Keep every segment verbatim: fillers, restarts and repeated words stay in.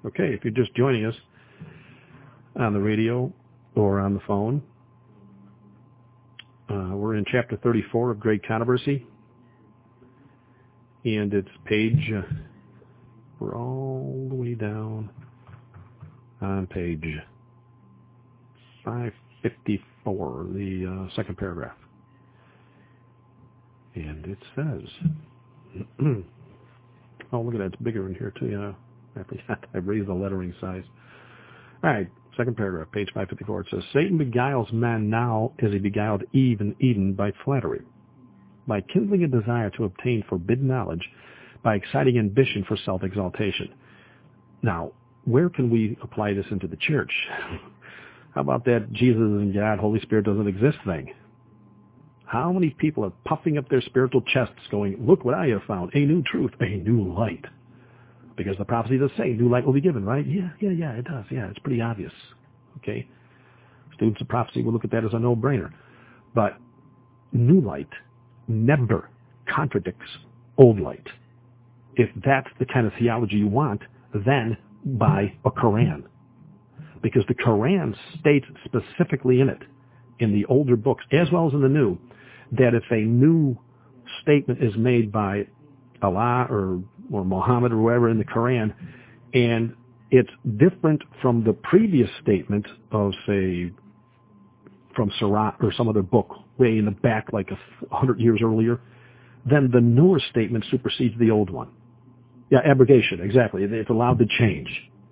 Okay, if you're just joining us on the radio or on the phone, uh, we're in chapter thirty-four of Great Controversy, and it's page, uh, we're all the way down on page five fifty-four, the uh, second paragraph. And it says, oh, look at that, it's bigger in here too, you know. I forgot I raised the lettering size. All right, second paragraph, page five fifty-four. It says, Satan beguiles men now as he beguiled Eve in Eden by flattery, by kindling a desire to obtain forbidden knowledge, by exciting ambition for self-exaltation. Now, where can we apply this into the church? How about that Jesus and God, Holy Spirit doesn't exist thing? How many people are puffing up their spiritual chests going, look what I have found, a new truth, a new light? Because the prophecy does say new light will be given, right? Yeah, yeah, yeah, it does. Yeah, it's pretty obvious. Okay? Students of prophecy will look at that as a no-brainer. But new light never contradicts old light. If that's the kind of theology you want, then buy a Quran. Because the Quran states specifically in it, in the older books, as well as in the new, that if a new statement is made by Allah or, or Muhammad or whoever in the Quran, and it's different from the previous statement of, say, from Surah or some other book way in the back like a hundred years earlier, then the newer statement supersedes the old one. Yeah, abrogation, exactly. It's allowed to change.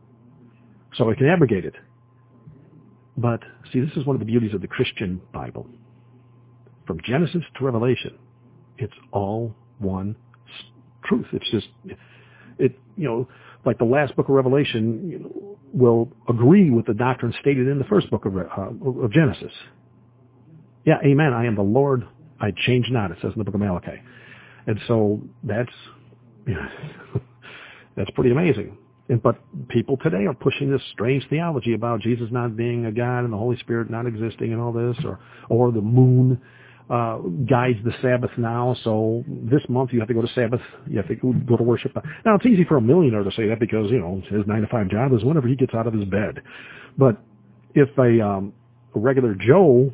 So it can abrogate it. But, see, this is one of the beauties of the Christian Bible. From Genesis to Revelation, it's all one truth. It's just, it, you know, like the last book of Revelation, you know, will agree with the doctrine stated in the first book of, uh, of Genesis. Yeah, amen, I am the Lord, I change not, it says in the book of Malachi. And so that's, you know, that's pretty amazing. And, but people today are pushing this strange theology about Jesus not being a God and the Holy Spirit not existing and all this, or or the moon uh, guides the Sabbath now, so this month you have to go to Sabbath, you have to go to worship. Now, it's easy for a millionaire to say that because, you know, his nine to five job is whenever he gets out of his bed. But if a, um, a regular Joe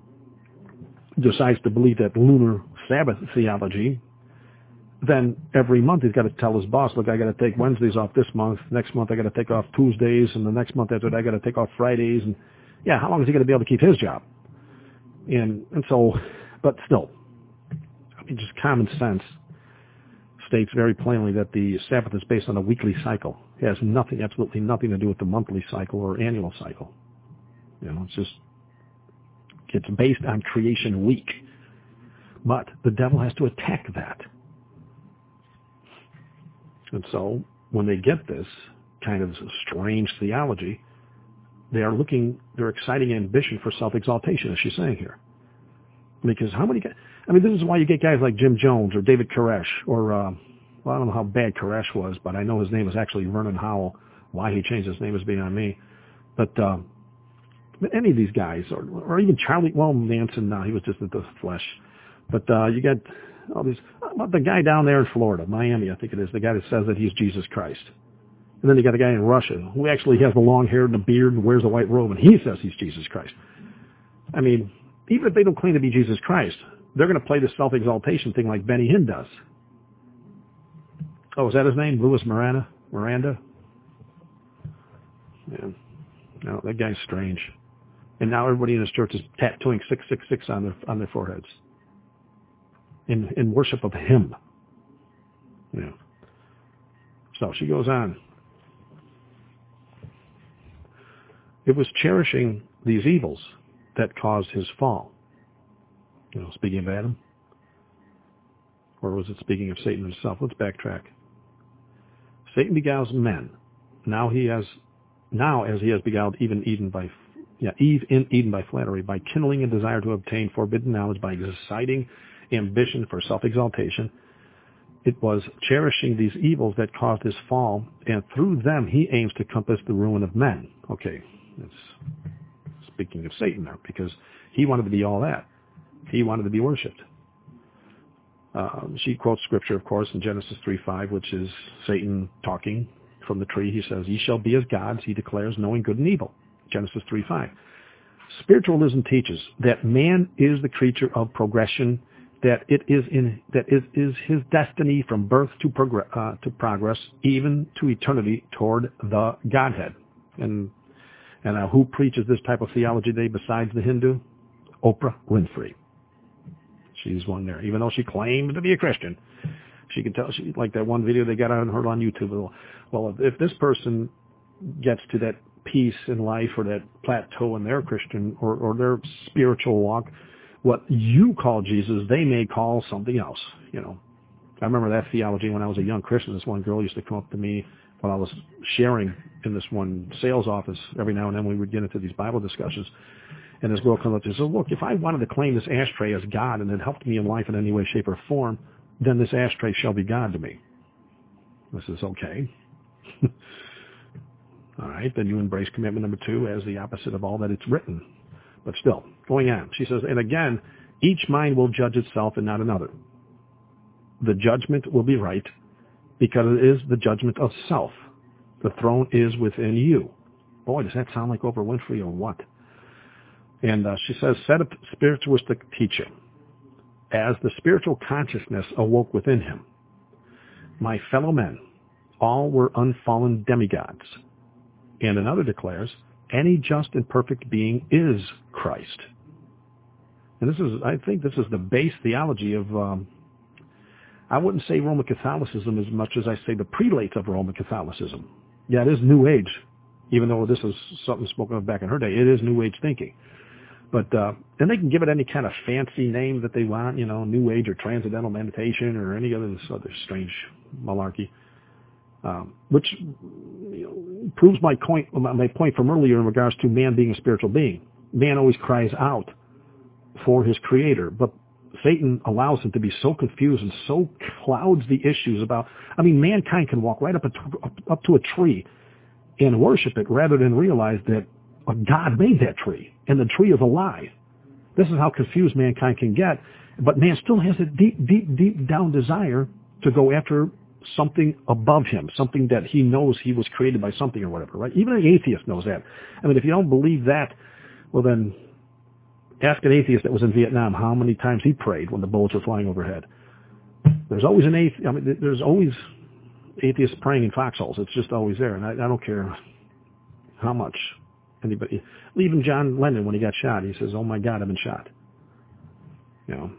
decides to believe that lunar Sabbath theology, then every month he's got to tell his boss, look, I got to take Wednesdays off this month. Next month I got to take off Tuesdays, and the next month after that I got to take off Fridays. And yeah, how long is he going to be able to keep his job? And and so, but still, I mean, just common sense states very plainly that the Sabbath is based on a weekly cycle. It has nothing, absolutely nothing to do with the monthly cycle or annual cycle. You know, it's just, it's based on creation week. But the devil has to attack that. And so when they get this kind of strange theology, they are looking, they're exciting ambition for self-exaltation, as she's saying here. Because how many guys, I mean, this is why you get guys like Jim Jones or David Koresh, or, uh, well, I don't know how bad Koresh was, but I know his name is actually Vernon Howell. Why he changed his name is beyond me. But uh, any of these guys, or, or even Charlie, well, Manson, no, he was just in the flesh. But uh, you got all these, about the guy down there in Florida, Miami, I think it is, the guy that says that he's Jesus Christ. And then you got a guy in Russia who actually has the long hair and the beard and wears the white robe, and he says he's Jesus Christ. I mean, even if they don't claim to be Jesus Christ, they're going to play this self-exaltation thing like Benny Hinn does. Oh, is that his name? Louis Miranda? Miranda? Yeah. No, that guy's strange. And now everybody in his church is tattooing six six six on their on their foreheads. In in worship of him. Yeah. So she goes on. It was cherishing these evils that caused his fall. You know, speaking of Adam. Or was it speaking of Satan himself? Let's backtrack. Satan beguiles men. Now he has, now as he has beguiled even Eden by, yeah, Eve in Eden by flattery, by kindling a desire to obtain forbidden knowledge, by exciting ambition for self-exaltation. It was cherishing these evils that caused his fall, and through them he aims to compass the ruin of men. Okay, it's speaking of Satan there, because he wanted to be all that. He wanted to be worshipped. Uh, she quotes scripture, of course, in Genesis three five, which is Satan talking, from the tree. He says, ye shall be as gods, he declares, knowing good and evil. Genesis three five. Spiritualism teaches that man is the creature of progression, that it is in that it is his destiny from birth to, progress, uh, to progress, even to eternity toward the Godhead. And and uh, who preaches this type of theology today besides the Hindu? Oprah Winfrey. She's one there, even though she claimed to be a Christian. She can tell, she, like that one video they got on her on YouTube. Well, if, if this person gets to that peace in life or that plateau in their Christian or, or their spiritual walk, what you call Jesus, they may call something else. You know, I remember that theology when I was a young Christian. This one girl used to come up to me when I was sharing in this one sales office. Every now and then we would get into these Bible discussions. And this girl comes up to me and says, look, if I wanted to claim this ashtray as God and it helped me in life in any way, shape, or form, then this ashtray shall be God to me. I says, okay. All right, then you embrace commitment number two as the opposite of all that it's written. But still, going on. She says, and again, each mind will judge itself and not another. The judgment will be right because it is the judgment of self. The throne is within you. Boy, does that sound like Oprah Winfrey or what? And uh, she says, said a spiritualistic teacher, as the spiritual consciousness awoke within him, my fellow men, all were unfallen demigods. And another declares, any just and perfect being is Christ. And this is, I think this is the base theology of, um, I wouldn't say Roman Catholicism as much as I say the prelates of Roman Catholicism. Yeah, it is New Age, even though this is something spoken of back in her day. It is New Age thinking. But, uh, and they can give it any kind of fancy name that they want, you know, New Age or Transcendental Meditation or any other, this other strange malarkey, um, which you know, proves my point, my point from earlier in regards to man being a spiritual being. Man always cries out for his creator, but Satan allows him to be so confused and so clouds the issues about, I mean, mankind can walk right up, a, up, up to a tree and worship it rather than realize that God made that tree, and the tree is alive. This is how confused mankind can get, but man still has a deep, deep, deep down desire to go after something above him, something that he knows he was created by something or whatever, right? Even an atheist knows that. I mean, if you don't believe that, well then, ask an atheist that was in Vietnam how many times he prayed when the bullets were flying overhead. There's always an atheist, I mean, there's always atheists praying in foxholes. It's just always there, and I, I don't care how much. Anybody, even John Lennon, when he got shot, he says, oh my God, I've been shot. You know.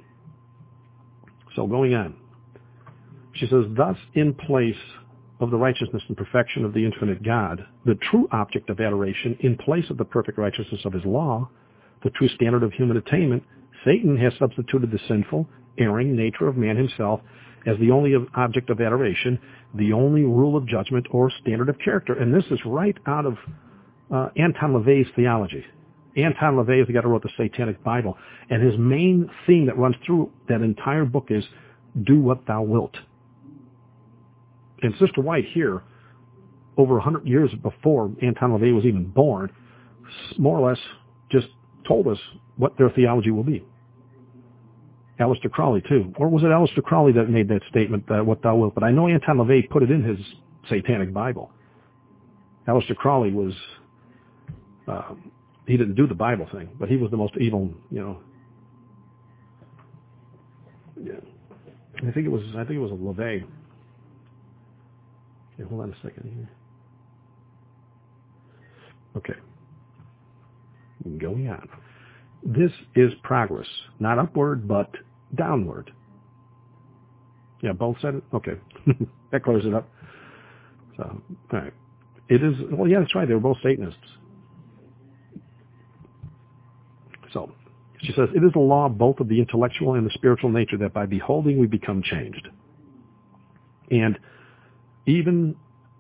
So going on. She says, thus in place of the righteousness and perfection of the infinite God, the true object of adoration, in place of the perfect righteousness of his law, the true standard of human attainment, Satan has substituted the sinful, erring nature of man himself as the only object of adoration, the only rule of judgment or standard of character. And this is right out of Uh, Anton LaVey's theology. Anton LaVey is the guy who wrote the Satanic Bible, and his main theme that runs through that entire book is, do what thou wilt. And Sister White here, over a hundred years before Anton LaVey was even born, more or less just told us what their theology will be. Aleister Crowley, too. Or was it Aleister Crowley that made that statement, uh, what thou wilt? But I know Anton LaVey put it in his Satanic Bible. Aleister Crowley was... Uh, he didn't do the Bible thing, but he was the most evil, you know. Yeah. I think it was, I think it was a LaVey. Okay, hold on a second here. Okay. Going on. This is progress, not upward, but downward. Yeah, both said it? Okay. That clears it up. So, all right. It is, well, yeah, that's right. They were both Satanists. So, she says, it is a law both of the intellectual and the spiritual nature that by beholding we become changed. And even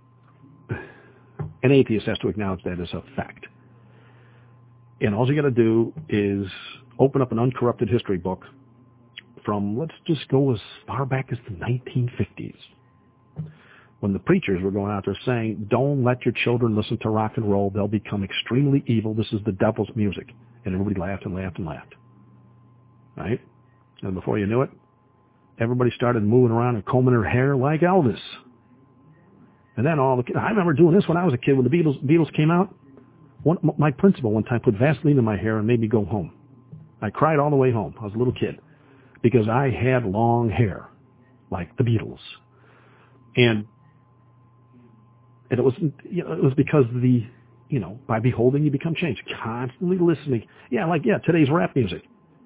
an atheist has to acknowledge that as a fact. And all you got to do is open up an uncorrupted history book from, let's just go as far back as the nineteen fifties. When the preachers were going out there saying, don't let your children listen to rock and roll. They'll become extremely evil. This is the devil's music. And everybody laughed and laughed and laughed. Right? And before you knew it, everybody started moving around and combing their hair like Elvis. And then all the kids, I remember doing this when I was a kid. When the Beatles Beatles came out, one, my principal one time put Vaseline in my hair and made me go home. I cried all the way home. I was a little kid because I had long hair like the Beatles. And and it was, you know, it was because the, you know, by beholding you become changed. Constantly listening. Yeah, like, yeah, today's rap music.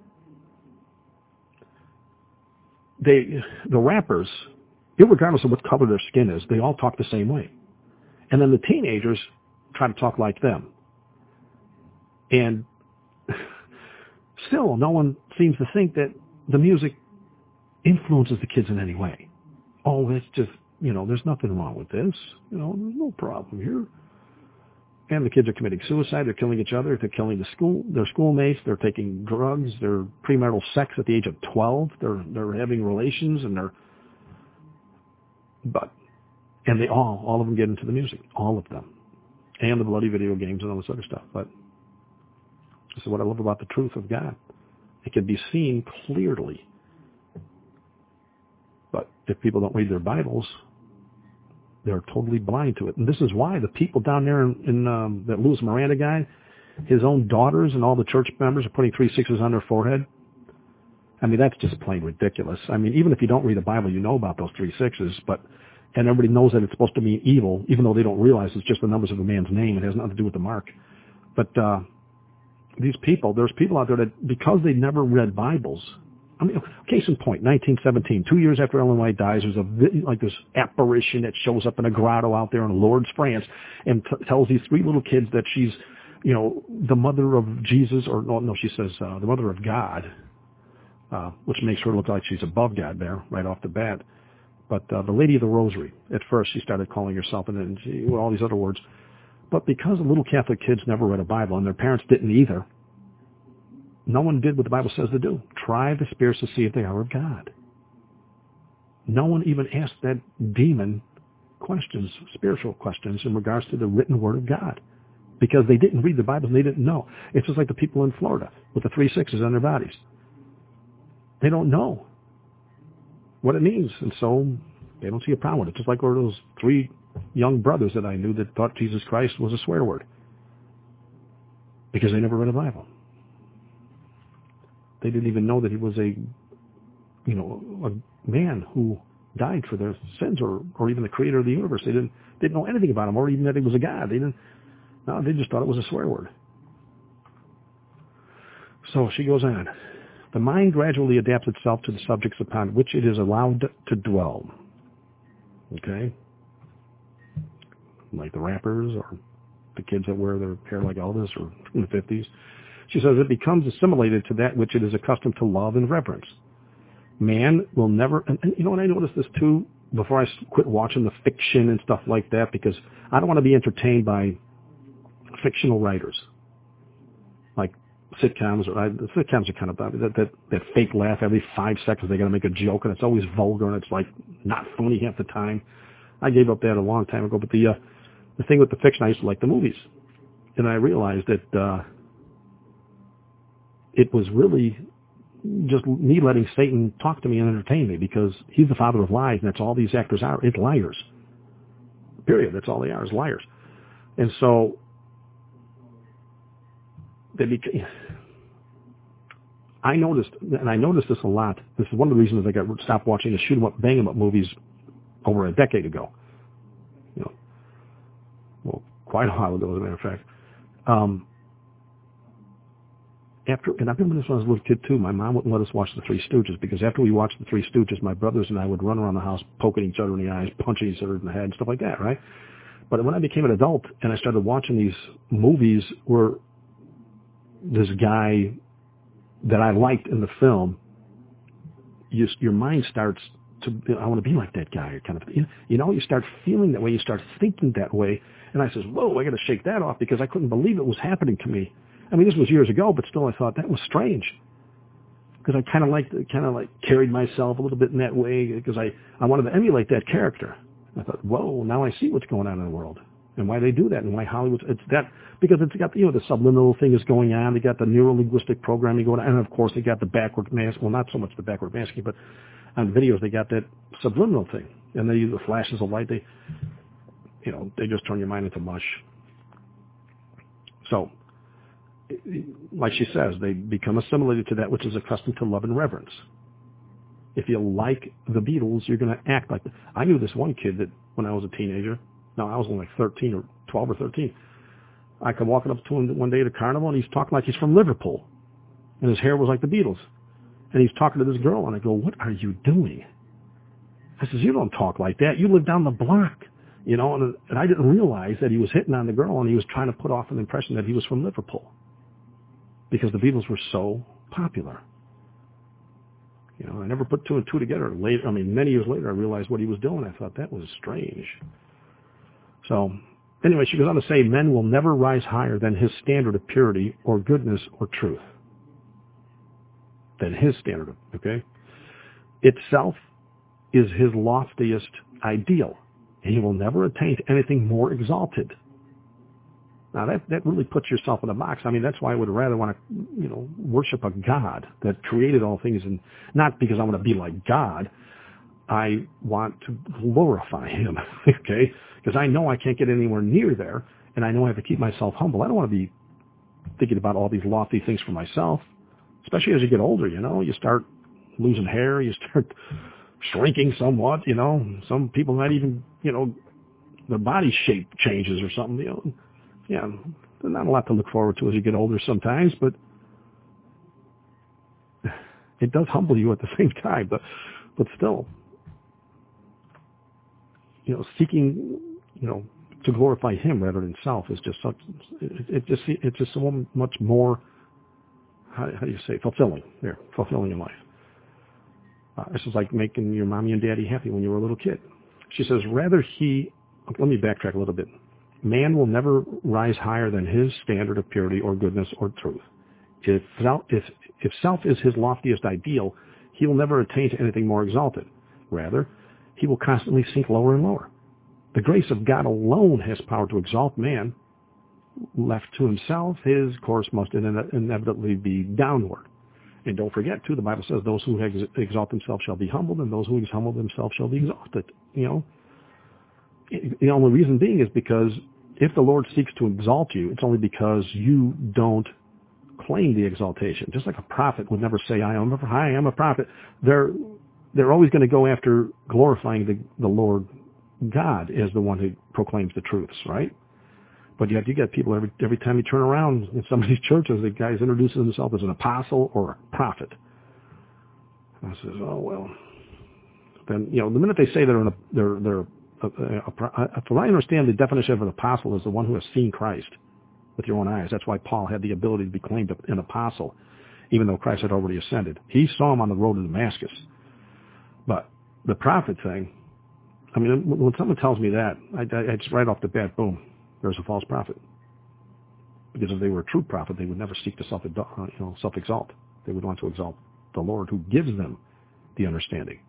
They, the rappers, irregardless of what color their skin is, they all talk the same way. And then the teenagers try to talk like them. And still, no one seems to think that the music influences the kids in any way. Oh, it's just, you know, there's nothing wrong with this. You know, there's no problem here. And the kids are committing suicide. They're killing each other. They're killing the school, their schoolmates. They're taking drugs. They're premarital sex at the age of twelve. They're they're having relations, and they're, but, and they all, all of them get into the music, all of them, and the bloody video games and all this other stuff. But this is what I love about the truth of God. It can be seen clearly. But if people don't read their Bibles, they're totally blind to it. And this is why the people down there in, in um, that Louis Miranda guy, his own daughters and all the church members are putting three sixes on their forehead. I mean, that's just plain ridiculous. I mean, even if you don't read the Bible, you know about those three sixes, but, and everybody knows that it's supposed to mean evil, even though they don't realize it's just the numbers of a man's name. It has nothing to do with the mark. But uh, these people, there's people out there that, because they never read Bibles, I mean, case in point, nineteen seventeen, two years after Ellen White dies, there's a like this apparition that shows up in a grotto out there in Lourdes, France, and t- tells these three little kids that she's, you know, the mother of Jesus, or no, no, she says uh, the mother of God, uh, which makes her look like she's above God there right off the bat. But uh, the Lady of the Rosary, at first she started calling herself, and then she, well, all these other words. But because the little Catholic kids never read a Bible, and their parents didn't either, no one did what the Bible says to do. Try the spirits to see if they are of God. No one even asked that demon questions, spiritual questions, in regards to the written word of God, because they didn't read the Bible and they didn't know. It's just like the people in Florida with the three sixes on their bodies. They don't know what it means, and so they don't see a problem with it. Just like those three young brothers that I knew that thought Jesus Christ was a swear word because they never read a Bible. They didn't even know that he was a, you know, a man who died for their sins, or, or even the creator of the universe. They didn't didn't know anything about him, or even that he was a god. They didn't. No, they just thought it was a swear word. So she goes on. The mind gradually adapts itself to the subjects upon which it is allowed to dwell. Okay? Like the rappers, or the kids that wear their hair like Elvis, or in the fifties. She says it becomes assimilated to that which it is accustomed to love and reverence. Man will never, and, and you know what, I noticed this too, before I quit watching the fiction and stuff like that, because I don't want to be entertained by fictional writers, like sitcoms, or I, the sitcoms are kind of, that, that, that fake laugh every five seconds, they got to make a joke, and it's always vulgar, and it's like not funny half the time. I gave up that a long time ago, but the, uh, the thing with the fiction, I used to like the movies, and I realized that, uh, it was really just me letting Satan talk to me and entertain me, because he's the father of lies, and that's all these actors are. It's liars. Period. That's all they are, is liars. And so they became, I noticed, and I noticed this a lot. This is one of the reasons I got stopped watching the shoot 'em up, bang 'em up movies over a decade ago. You know, well, quite a while ago, as a matter of fact. Um, After, and I remember this when I was a little kid too. My mom wouldn't let us watch the Three Stooges, because after we watched the Three Stooges, my brothers and I would run around the house poking each other in the eyes, punching each other in the head, and stuff like that, right? But when I became an adult and I started watching these movies where this guy that I liked in the film, you, your mind starts to, I want to be like that guy, kind of, you know, you start feeling that way, you start thinking that way. And I says, whoa, I got to shake that off, because I couldn't believe it was happening to me. I mean, this was years ago, but still I thought that was strange, because I kind of like, kind of like carried myself a little bit in that way, because I, I wanted to emulate that character. I thought, whoa, now I see what's going on in the world and why they do that, and why Hollywood, it's that, because it's got, you know, the subliminal thing is going on. They got the neuro-linguistic programming going on, and of course they got the backward mask. Well, not so much the backward masking, but on videos they got that subliminal thing, and they use the flashes of light. They, you know, they just turn your mind into mush. So, like she says, they become assimilated to that which is accustomed to love and reverence. If you like the Beatles, you're going to act like them. I knew this one kid that when I was a teenager, no, I was only like thirteen or twelve or thirteen, I come walking up to him one day at a carnival, and he's talking like he's from Liverpool, and his hair was like the Beatles. And he's talking to this girl, and I go, what are you doing? I says, you don't talk like that. You live down the block. You know, and, and I didn't realize that he was hitting on the girl, and he was trying to put off an impression that he was from Liverpool because the Beatles were so popular. You know, I never put two and two together. Later, I mean, many years later, I realized what he was doing. I thought that was strange. So, anyway, she goes on to say, men will never rise higher than his standard of purity or goodness or truth. Than his standard, okay? Itself is his loftiest ideal. He will never attain to anything more exalted. Now, that, that really puts yourself in a box. I mean, that's why I would rather want to, you know, worship a God that created all things, and not because I want to be like God. I want to glorify him, okay? Because I know I can't get anywhere near there, and I know I have to keep myself humble. I don't want to be thinking about all these lofty things for myself. Especially as you get older, you know, you start losing hair, you start shrinking somewhat, you know. Some people might even, you know, their body shape changes or something, you know. Yeah, there's not a lot to look forward to as you get older sometimes, but it does humble you at the same time. But, but still, you know, seeking, you know, to glorify him rather than self is just such, it, it just, it's just so much more, How, how do you say, fulfilling, there, fulfilling in life. Uh, this is like making your mommy and daddy happy when you were a little kid. She says, rather he, let me backtrack a little bit. Man will never rise higher than his standard of purity or goodness or truth. If self, if, if self is his loftiest ideal, he will never attain to anything more exalted. Rather, he will constantly sink lower and lower. The grace of God alone has power to exalt man. Left to himself, his course must inevitably be downward. And don't forget, too, the Bible says those who ex- exalt themselves shall be humbled, and those who humble themselves shall be exalted. You know, the only reason being is because if the Lord seeks to exalt you, it's only because you don't claim the exaltation. Just like a prophet would never say, I am a, I am a prophet. They're, they're always going to go after glorifying the, the Lord God as the one who proclaims the truths, right? But yet you get people every every time you turn around in some of these churches, the guys introduces himself as an apostle or a prophet. And I says, oh well. Then you know the minute they say they're an, they're they're a, a, a, from what I understand, the definition of an apostle is the one who has seen Christ with your own eyes. That's why Paul had the ability to be claimed an apostle, even though Christ had already ascended. He saw him on the road to Damascus. But the prophet thing, I mean, when someone tells me that, I, I, I just right off the bat, boom. There's a false prophet. Because if they were a true prophet, they would never seek to self, you know, self-exalt. They would want to exalt the Lord who gives them the understanding.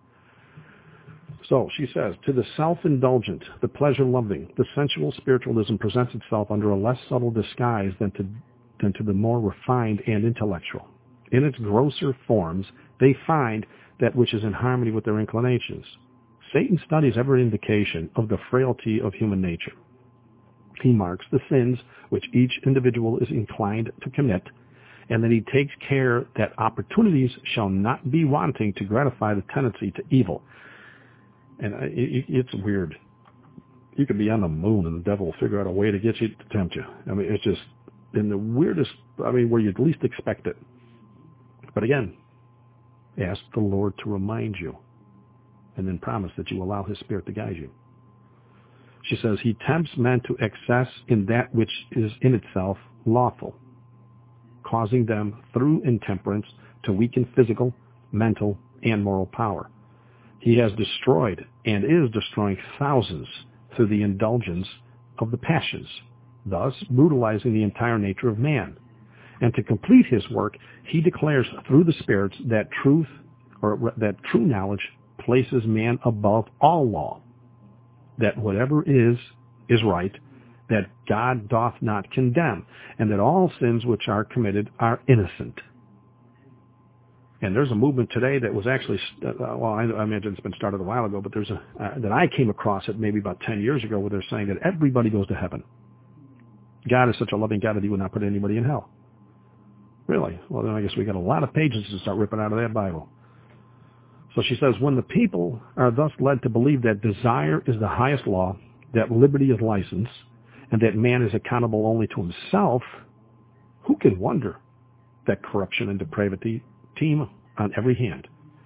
So she says, to the self-indulgent, the pleasure-loving, the sensual spiritualism presents itself under a less subtle disguise than to, than to the more refined and intellectual. In its grosser forms, they find that which is in harmony with their inclinations. Satan studies every indication of the frailty of human nature. He marks the sins which each individual is inclined to commit, and then he takes care that opportunities shall not be wanting to gratify the tendency to evil. And it's weird. You could be on the moon and the devil will figure out a way to get you to tempt you. I mean, it's just in the weirdest, I mean, where you'd least expect it. But again, ask the Lord to remind you, and then promise that you allow his Spirit to guide you. She says, he tempts men to excess in that which is in itself lawful, causing them through intemperance to weaken physical, mental, and moral power. He has destroyed and is destroying thousands through the indulgence of the passions, thus brutalizing the entire nature of man. And to complete his work, he declares through the spirits that truth, or that true knowledge places man above all law, that whatever is, is right, that God doth not condemn, and that all sins which are committed are innocent. And there's a movement today that was actually, uh, well, I, I imagine it's been started a while ago, but there's a, uh, that I came across it maybe about ten years ago where they're saying that everybody goes to heaven. God is such a loving God that he would not put anybody in hell. Really? Well, then I guess we got a lot of pages to start ripping out of that Bible. So she says, when the people are thus led to believe that desire is the highest law, that liberty is license, and that man is accountable only to himself, who can wonder that corruption and depravity teem on every hand?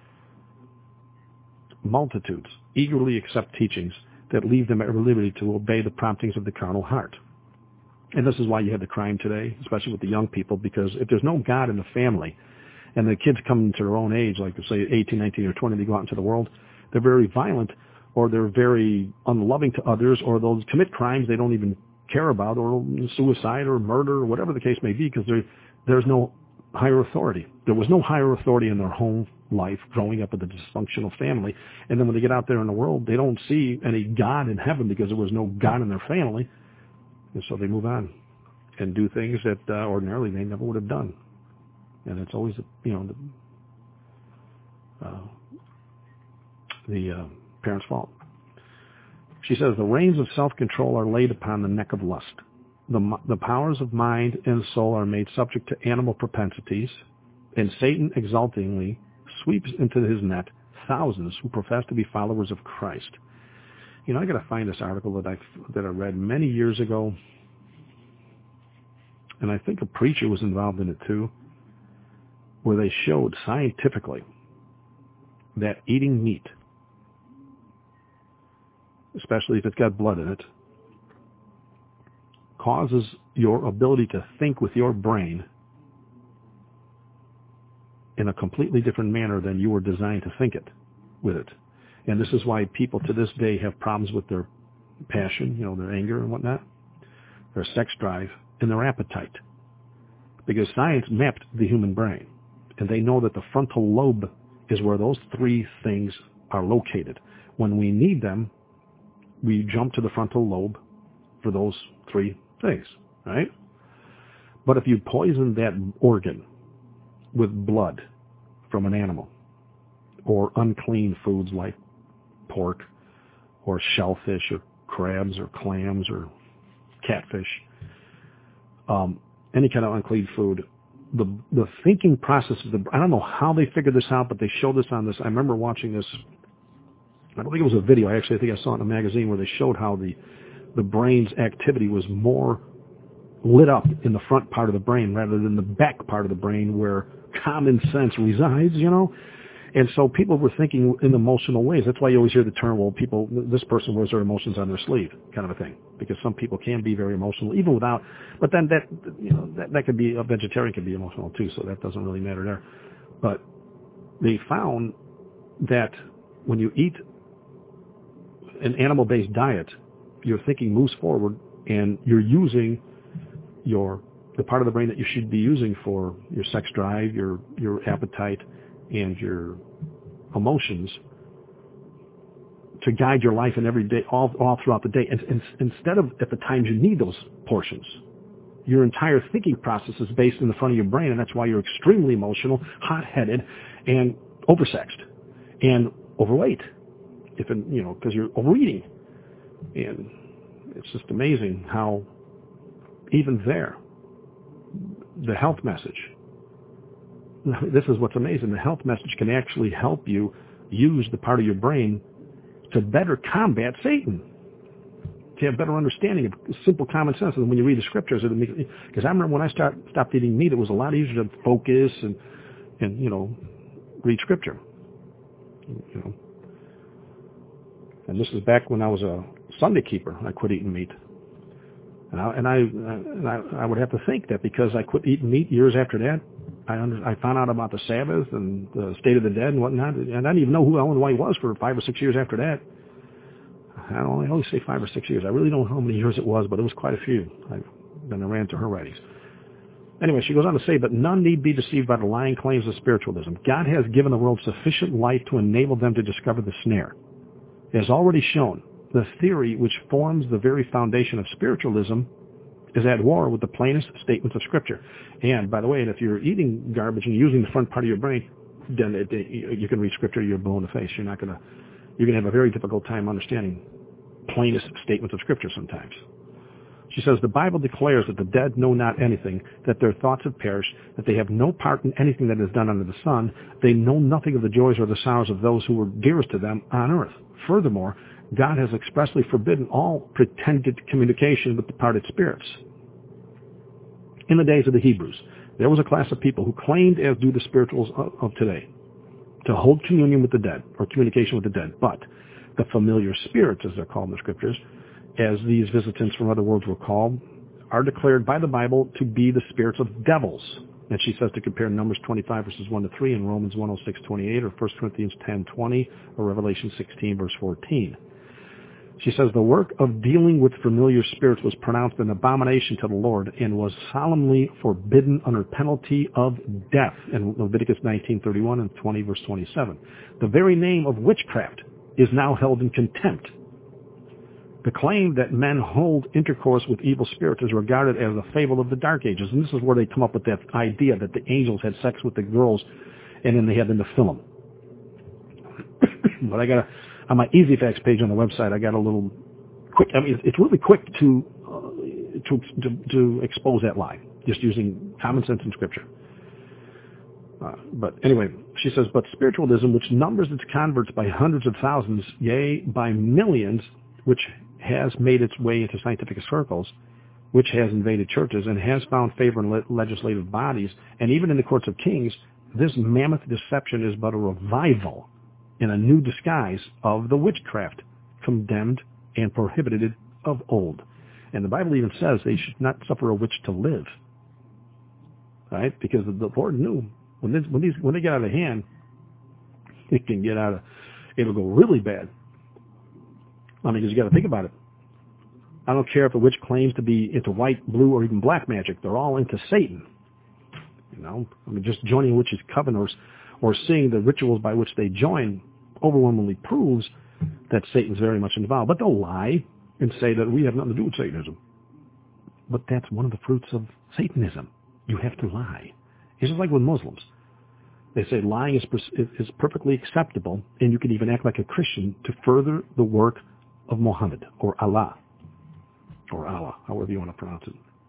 Multitudes eagerly accept teachings that leave them at liberty to obey the promptings of the carnal heart. And this is why you have the crime today, especially with the young people, because if there's no God in the family, and the kids come to their own age, like say eighteen, nineteen, or twenty, they go out into the world, they're very violent, or they're very unloving to others, or they'll commit crimes they don't even care about, or suicide, or murder, or whatever the case may be, because there's no higher authority. There was no higher authority in their home life growing up with a dysfunctional family. And then when they get out there in the world, they don't see any God in heaven because there was no God in their family. And so they move on and do things that uh, ordinarily they never would have done. And it's always, you know, the, uh, the uh, parents' fault. She says, the reins of self-control are laid upon the neck of lust. The, the powers of mind and soul are made subject to animal propensities, and Satan exultingly sweeps into his net thousands who profess to be followers of Christ. You know, I got to find this article that I that I read many years ago, and I think a preacher was involved in it too, where they showed scientifically that eating meat, especially if it's got blood in it, causes your ability to think with your brain in a completely different manner than you were designed to think it with it. And this is why people to this day have problems with their passion, you know, their anger and whatnot, their sex drive, and their appetite. Because science mapped the human brain, and they know that the frontal lobe is where those three things are located. When we need them, we jump to the frontal lobe for those three things, right? But if you poison that organ with blood from an animal, or unclean foods like pork, or shellfish, or crabs, or clams, or catfish, um, any kind of unclean food, the the thinking process of the, I don't know how they figured this out, but they showed this on this. I remember watching this, I don't think it was a video, I actually I think I saw it in a magazine where they showed how the, the brain's activity was more lit up in the front part of the brain rather than the back part of the brain where common sense resides, you know? And so people were thinking in emotional ways. That's why you always hear the term, well, people, this person wears their emotions on their sleeve, kind of a thing. Because some people can be very emotional, even without, but then that, you know, that, that could be, a vegetarian could be emotional too, so that doesn't really matter there. But they found that when you eat an animal-based diet, your thinking moves forward and you're using your, the part of the brain that you should be using for your sex drive, your, your appetite, and your emotions to guide your life in every day, all, all throughout the day. And, and instead of at the times you need those portions, your entire thinking process is based in the front of your brain, and that's why you're extremely emotional, hot-headed, and oversexed, and overweight. If it, you know, because you're overeating, and it's just amazing how even there, the health message. This is what's amazing. The health message can actually help you use the part of your brain to better combat Satan, to have better understanding of simple common sense. And when you read the scriptures, because I remember when I start, stopped eating meat, it was a lot easier to focus and, and you know, read scripture. You know, and this is back when I was a Sunday keeper. I quit eating meat. And I, and I, and I, I would have to think that because I quit eating meat years after that, I, under, I found out about the Sabbath and the state of the dead and whatnot, and I didn't even know who Ellen White was for five or six years after that. I don't I only say five or six years. I really don't know how many years it was, but it was quite a few. I, then I ran to her writings. Anyway, she goes on to say, but none need be deceived by the lying claims of spiritualism. God has given the world sufficient light to enable them to discover the snare. As already shown, the theory which forms the very foundation of spiritualism is at war with the plainest statements of Scripture. And, by the way, if you're eating garbage and using the front part of your brain, then it, it, you can read Scripture, you're blue in the face. You're not going to, you're going to have a very difficult time understanding plainest statements of Scripture sometimes. She says, the Bible declares that the dead know not anything, that their thoughts have perished, that they have no part in anything that is done under the sun. They know nothing of the joys or the sorrows of those who were dearest to them on earth. Furthermore, God has expressly forbidden all pretended communication with departed spirits. In the days of the Hebrews, there was a class of people who claimed, as do the spirituals of today, to hold communion with the dead, or communication with the dead. But the familiar spirits, as they're called in the Scriptures, as these visitants from other worlds were called, are declared by the Bible to be the spirits of devils. And she says to compare Numbers twenty-five, verses one to three, and Romans one oh six, twenty-eight, or First Corinthians ten, twenty, or Revelation sixteen, verse fourteen. She says the work of dealing with familiar spirits was pronounced an abomination to the Lord and was solemnly forbidden under penalty of death in Leviticus nineteen thirty-one and twenty, verse twenty-seven. The very name of witchcraft is now held in contempt. The claim that men hold intercourse with evil spirits is regarded as a fable of the Dark Ages, and this is where they come up with that idea that the angels had sex with the girls and then they had them to film them. But I got a, on my Easy Facts page on the website, I got a little quick, I mean, it's really quick to, uh, to, to, to expose that lie, just using common sense and Scripture. Uh, but anyway, she says, but spiritualism, which numbers its converts by hundreds of thousands, yea, by millions, which has made its way into scientific circles, which has invaded churches and has found favor in le- legislative bodies, and even in the courts of kings, this mammoth deception is but a revival in a new disguise of the witchcraft condemned and prohibited of old. And the Bible even says they should not suffer a witch to live, right? Because the Lord knew when this, when these when they get out of hand, it can get out of, it'll go really bad. I mean, because you got to think about it. I don't care if a witch claims to be into white, blue, or even black magic. They're all into Satan. You know, I mean, just joining a witch's coven or, or seeing the rituals by which they join overwhelmingly proves that Satan's very much involved. But they'll lie and say that we have nothing to do with Satanism. But that's one of the fruits of Satanism. You have to lie. It's just like with Muslims. They say lying is, is perfectly acceptable, and you can even act like a Christian to further the work of Muhammad, or Allah, or Allah, however you want to pronounce it.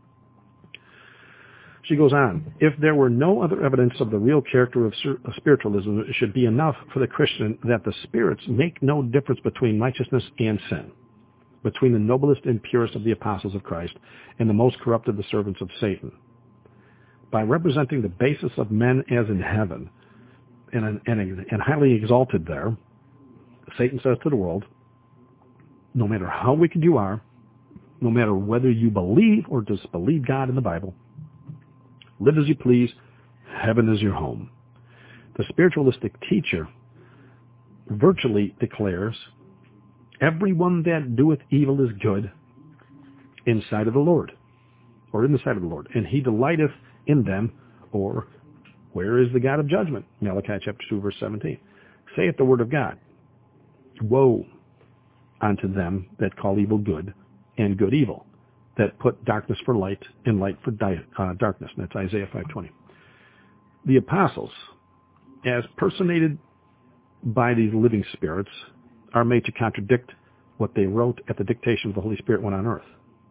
She goes on, if there were no other evidence of the real character of spiritualism, it should be enough for the Christian that the spirits make no difference between righteousness and sin, between the noblest and purest of the apostles of Christ and the most corrupt of the servants of Satan. By representing the basis of men as in heaven and, and, and highly exalted there, Satan says to the world, no matter how wicked you are, no matter whether you believe or disbelieve God in the Bible, live as you please, heaven is your home. The spiritualistic teacher virtually declares, everyone that doeth evil is good in sight of the Lord, or in the sight of the Lord, and he delighteth in them, or where is the God of judgment? Malachi chapter two, verse seventeen. Saith the word of God, woe unto them that call evil good, and good evil, that put darkness for light, and light for di- uh, darkness. And that's Isaiah five twenty. The apostles, as personated by these living spirits, are made to contradict what they wrote at the dictation of the Holy Spirit when on earth.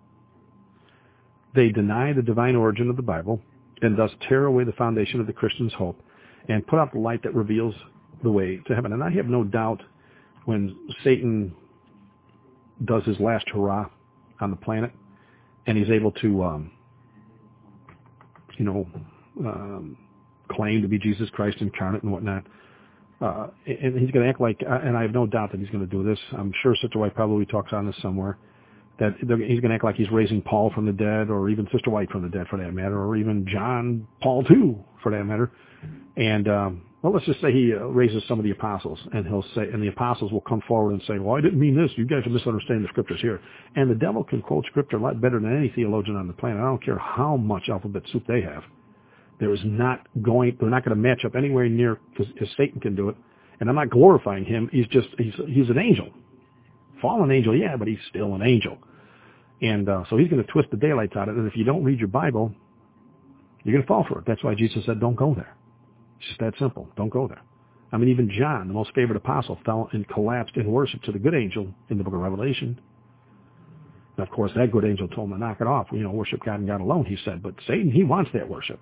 They deny the divine origin of the Bible, and thus tear away the foundation of the Christian's hope, and put out the light that reveals the way to heaven. And I have no doubt when Satan does his last hurrah on the planet, and he's able to, um, you know, um, claim to be Jesus Christ incarnate and whatnot, uh, and he's going to act like, and I have no doubt that he's going to do this. I'm sure Sister White probably talks on this somewhere, that he's going to act like he's raising Paul from the dead, or even Sister White from the dead for that matter, or even John Paul the Second for that matter. And, um, well, let's just say he uh, raises some of the apostles, and he'll say, and the apostles will come forward and say, well, I didn't mean this. You guys are misunderstanding the scriptures here. And the devil can quote scripture a lot better than any theologian on the planet. I don't care how much alphabet soup they have. There is not going, they're not going to match up anywhere near, because Satan can do it. And I'm not glorifying him. He's just, he's, he's an angel. Fallen angel, yeah, but he's still an angel. And uh, so he's going to twist the daylights out of it. And if you don't read your Bible, you're going to fall for it. That's why Jesus said, don't go there. It's just that simple. Don't go there. I mean, even John, the most favored apostle, fell and collapsed in worship to the good angel in the book of Revelation. And of course, that good angel told him to knock it off. You know, worship God and God alone, he said. But Satan, he wants that worship.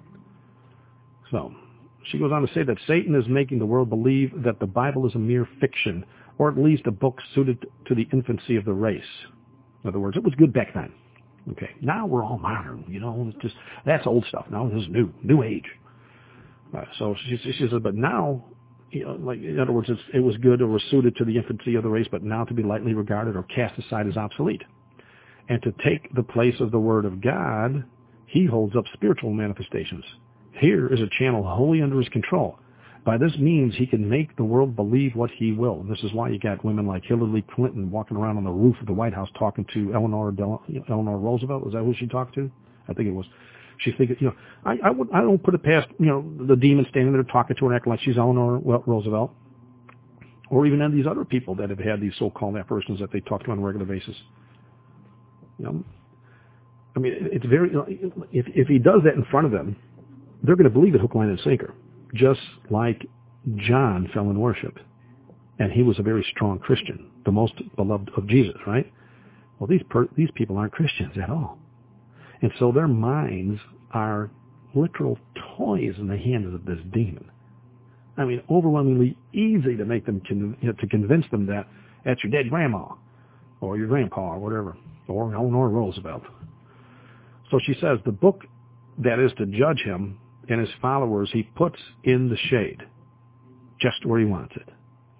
So she goes on to say that Satan is making the world believe that the Bible is a mere fiction, or at least a book suited to the infancy of the race. In other words, it was good back then. Okay, now we're all modern, you know, it's just, that's old stuff. Now this is new, new age. Uh, so she, she says, but now, you know, like, in other words, it's, it was good or was suited to the infancy of the race, but now to be lightly regarded or cast aside as obsolete. And to take the place of the Word of God, he holds up spiritual manifestations. Here is a channel wholly under his control. By this means, he can make the world believe what he will. And this is why you got women like Hillary Clinton walking around on the roof of the White House talking to Eleanor Del- Eleanor Roosevelt. Was that who she talked to? I think it was. She's thinking, you know, I, I, would, I don't put it past, you know, the demon standing there talking to her and acting like she's Eleanor Roosevelt. Or even any of these other people that have had these so-called apparitions that they talk to on a regular basis. You know, I mean, it's very, you know, if, if he does that in front of them, they're going to believe it hook, line, and sinker. Just like John fell in worship. And he was a very strong Christian, the most beloved of Jesus, right? Well, these per, these people aren't Christians at all. And so their minds are literal toys in the hands of this demon. I mean, overwhelmingly easy to make them, con, you know, to convince them that that's your dead grandma or your grandpa or whatever, or Eleanor Roosevelt. So she says the book that is to judge him and his followers, he puts in the shade, just where he wants it.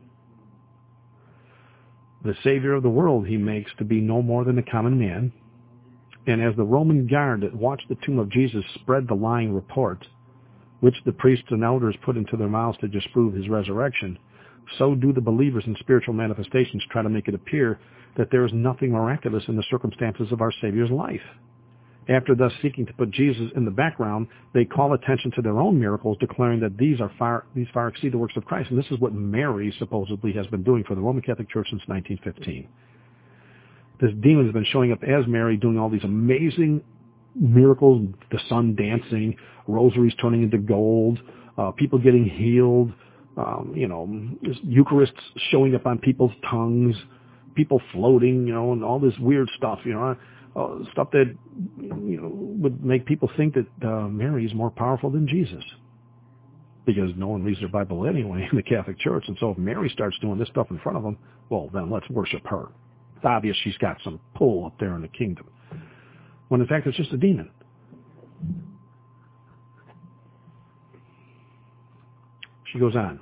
The Savior of the world he makes to be no more than a common man. And as the Roman guard that watched the tomb of Jesus spread the lying report, which the priests and elders put into their mouths to disprove his resurrection, so do the believers in spiritual manifestations try to make it appear that there is nothing miraculous in the circumstances of our Savior's life. After thus seeking to put Jesus in the background, they call attention to their own miracles, declaring that these are far, these far exceed the works of Christ. And this is what Mary supposedly has been doing for the Roman Catholic Church since nineteen fifteen. This demon has been showing up as Mary, doing all these amazing miracles, the sun dancing, rosaries turning into gold, uh, people getting healed, um, you know, Eucharists showing up on people's tongues, people floating, you know, and all this weird stuff, you know. Uh, stuff that, you know, would make people think that uh, Mary is more powerful than Jesus, because no one reads their Bible anyway in the Catholic Church. And so if Mary starts doing this stuff in front of them, well, then let's worship her. It's obvious she's got some pull up there in the kingdom, when in fact it's just a demon. She goes on.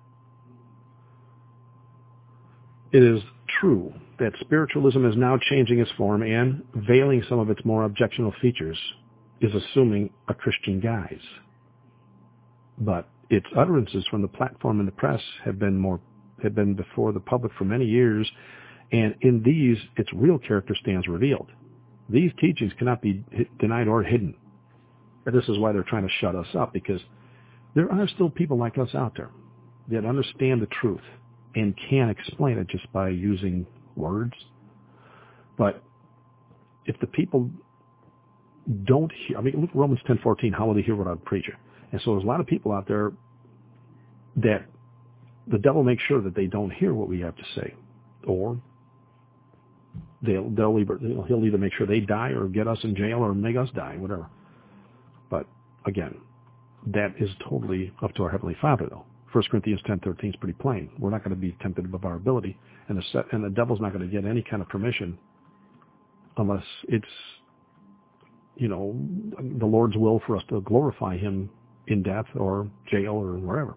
It is true that spiritualism is now changing its form and, veiling some of its more objectionable features, is assuming a Christian guise. But its utterances from the platform and the press have been more have been before the public for many years, and in these its real character stands revealed. These teachings cannot be denied or hidden. And this is why they're trying to shut us up, because there are still people like us out there that understand the truth and can explain it just by using words. But if the people don't hear, I mean, look at Romans ten fourteen, how will they hear without a preacher? And so there's a lot of people out there that the devil makes sure that they don't hear what we have to say, or they'll, they'll either, he'll either make sure they die or get us in jail or make us die, whatever. But again, that is totally up to our Heavenly Father, though. First Corinthians ten thirteen is pretty plain. We're not going to be tempted above our ability, and the, set, and the devil's not going to get any kind of permission unless it's, you know, the Lord's will for us to glorify him in death or jail or wherever.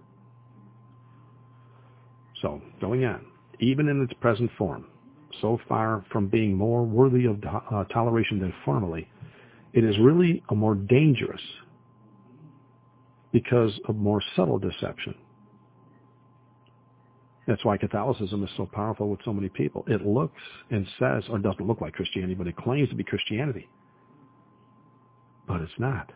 So, going on, even in its present form, so far from being more worthy of uh, toleration than formerly, it is really a more dangerous because of more subtle deception. That's why Catholicism is so powerful with so many people. It looks and says, or doesn't look like Christianity, but it claims to be Christianity. But it's not.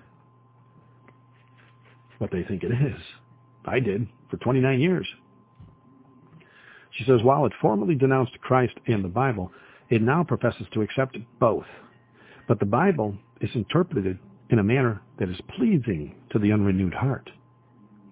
But they think it is. I did for twenty-nine years. She says, while it formally denounced Christ and the Bible, it now professes to accept both. But the Bible is interpreted in a manner that is pleasing to the unrenewed heart.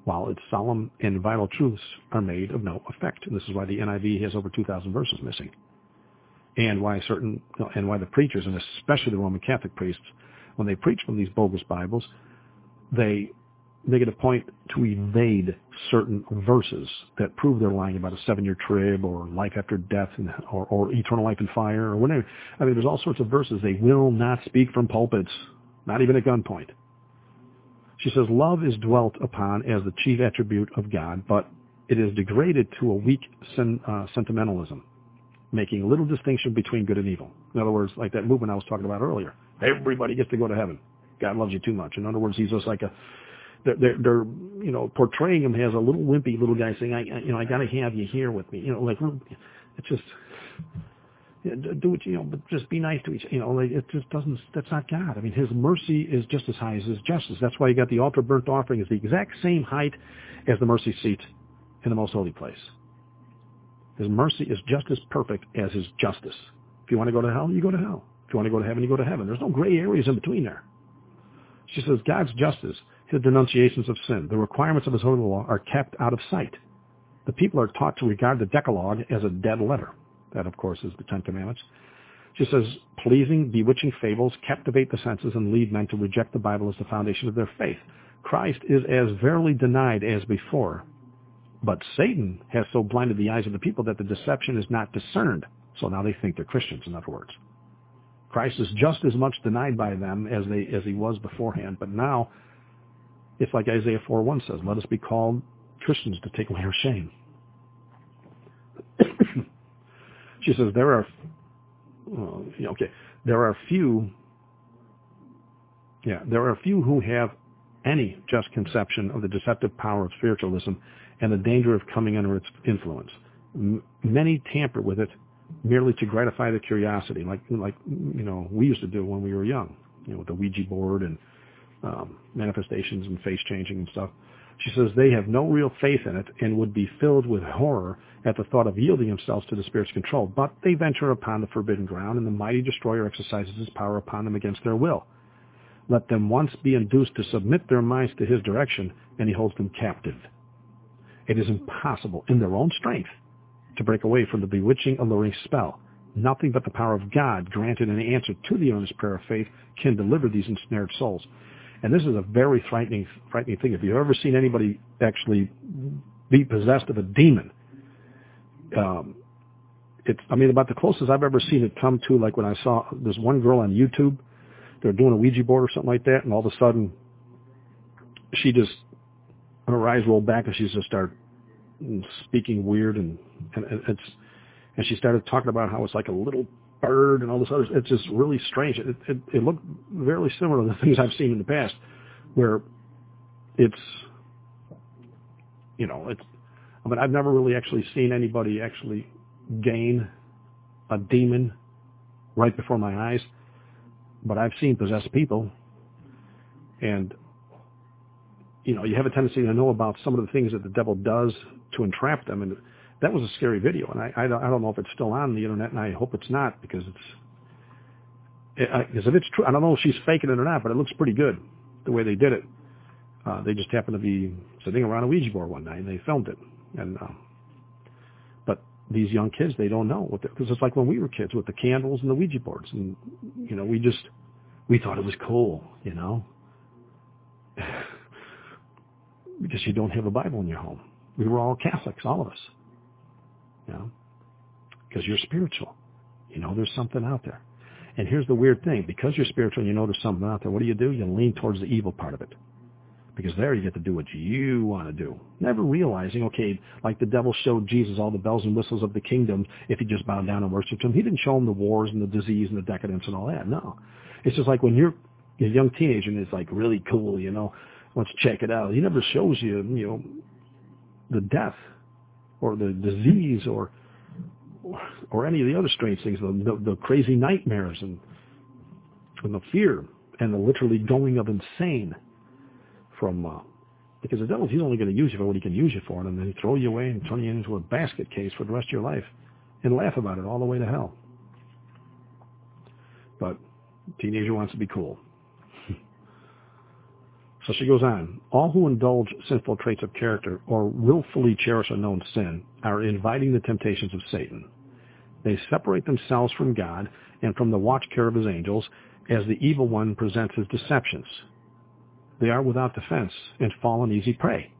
while its solemn and vital truths are made of no effect. And this is why the N I V has over two thousand verses missing. And why certain, and why the preachers, and especially the Roman Catholic priests, when they preach from these bogus Bibles, they make it a point to evade certain verses that prove they're lying about a seven-year trib or life after death and, or, or eternal life in fire or whatever. I mean, there's all sorts of verses they will not speak from pulpits, not even at gunpoint. She says, love is dwelt upon as the chief attribute of God, but it is degraded to a weak sen, uh, sentimentalism, making little distinction between good and evil. In other words, like that movement I was talking about earlier. Everybody gets to go to heaven. God loves you too much. In other words, he's just like a, they're, they're, they're you know, portraying him as a little wimpy little guy saying, I, you know, I got to have you here with me. You know, like, it's just, do what, you know, but just be nice to each, you know, like, it just doesn't, that's not God. I mean, his mercy is just as high as his justice. That's why you got the altar burnt offering is the exact same height as the mercy seat in the most holy place. His mercy is just as perfect as his justice. If you want to go to hell, you go to hell. If you want to go to heaven, you go to heaven. There's no gray areas in between there. She says God's justice, his denunciations of sin, the requirements of his holy law are kept out of sight. The people are taught to regard the Decalogue as a dead letter. That, of course, is the Ten Commandments. She says, pleasing, bewitching fables captivate the senses and lead men to reject the Bible as the foundation of their faith. Christ is as verily denied as before, but Satan has so blinded the eyes of the people that the deception is not discerned. So now they think they're Christians, in other words. Christ is just as much denied by them as they as he was beforehand, but now it's like Isaiah four one says, let us be called Christians to take away our shame. She says there are, well, okay, there are few, yeah, there are few who have any just conception of the deceptive power of spiritualism and the danger of coming under its influence. M- many tamper with it merely to gratify their curiosity, like like you know we used to do when we were young, you know, with the Ouija board and um, manifestations and face changing and stuff. She says they have no real faith in it and would be filled with horror at the thought of yielding themselves to the Spirit's control, but they venture upon the forbidden ground, and the mighty destroyer exercises his power upon them against their will. Let them once be induced to submit their minds to his direction, and he holds them captive. It is impossible in their own strength to break away from the bewitching, alluring spell. Nothing but the power of God, granted in answer to the earnest prayer of faith, can deliver these ensnared souls. And this is a very frightening, frightening thing. If you've ever seen anybody actually be possessed of a demon, um, it's, I mean, about the closest I've ever seen it come to, like when I saw this one girl on YouTube, they're doing a Ouija board or something like that, and all of a sudden, she just, her eyes rolled back and she just started speaking weird, and, and it's, and she started talking about how it's like a little bird and all this other. It's just really strange. It, it, it looked very similar to the things I've seen in the past, where it's, you know, it's. I mean, I've never really actually seen anybody actually gain a demon right before my eyes, but I've seen possessed people, and you know, you have a tendency to know about some of the things that the devil does to entrap them, and that was a scary video, and I, I, don't, I don't know if it's still on the internet, and I hope it's not, because it's, because if it's true, I don't know if she's faking it or not, but it looks pretty good, the way they did it. Uh, they just happened to be sitting around a Ouija board one night, and they filmed it, and uh, but these young kids, they don't know, because it's like when we were kids with the candles and the Ouija boards, and, you know, we just, we thought it was cool, you know, because you don't have a Bible in your home. We were all Catholics, all of us. You know, because you're spiritual. You know there's something out there. And here's the weird thing. Because you're spiritual and you know there's something out there, what do you do? You lean towards the evil part of it. Because there you get to do what you want to do. Never realizing, okay, like the devil showed Jesus all the bells and whistles of the kingdom if he just bowed down and worshiped him. He didn't show him the wars and the disease and the decadence and all that. No. It's just like when you're a young teenager and it's like really cool, you know, let's check it out. He never shows you, you know, the death or the disease, or, or or any of the other strange things, the, the, the crazy nightmares and, and the fear and the literally going of insane from, uh, because the devil, he's only going to use you for what he can use you for, and then he throw you away and turn you into a basket case for the rest of your life and laugh about it all the way to hell. But teenager wants to be cool. So she goes on. All who indulge sinful traits of character or willfully cherish a known sin are inviting the temptations of Satan. They separate themselves from God and from the watch care of his angels as the evil one presents his deceptions. They are without defense and fall an easy prey.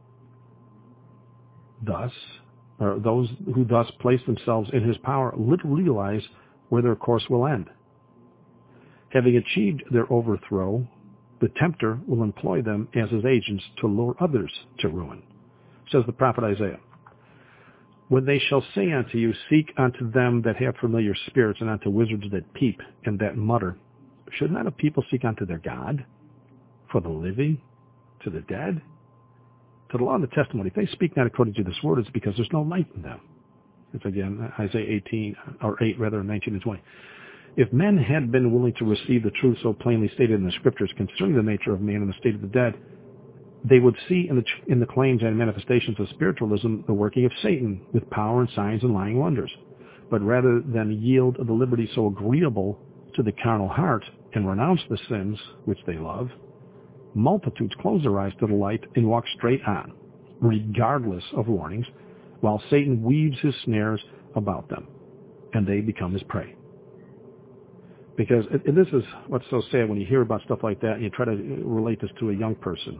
Thus, or those who thus place themselves in his power little realize where their course will end. Having achieved their overthrow, the tempter will employ them as his agents to lure others to ruin. Says the prophet Isaiah, when they shall say unto you, seek unto them that have familiar spirits, and unto wizards that peep and that mutter, should not a people seek unto their God? For the living, to the dead, to the law and the testimony. If they speak not according to this word, it's because there's no light in them. It's again Isaiah eighteen, or eight rather, nineteen and twenty. If men had been willing to receive the truth so plainly stated in the scriptures concerning the nature of man and the state of the dead, they would see in the, in the claims and manifestations of spiritualism the working of Satan with power and signs and lying wonders. But rather than yield the liberty so agreeable to the carnal heart and renounce the sins which they love, multitudes close their eyes to the light and walk straight on, regardless of warnings, while Satan weaves his snares about them, and they become his prey. Because, and this is what's so sad when you hear about stuff like that and you try to relate this to a young person.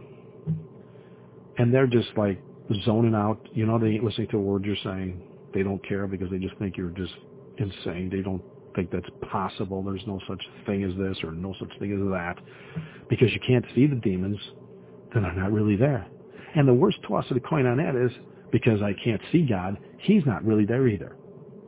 And they're just like zoning out, you know, they ain't listening to a word you're saying. They don't care because they just think you're just insane. They don't think that's possible. There's no such thing as this or no such thing as that. Because you can't see the demons, then they're not really there. And the worst toss of the coin on that is, because I can't see God, he's not really there either.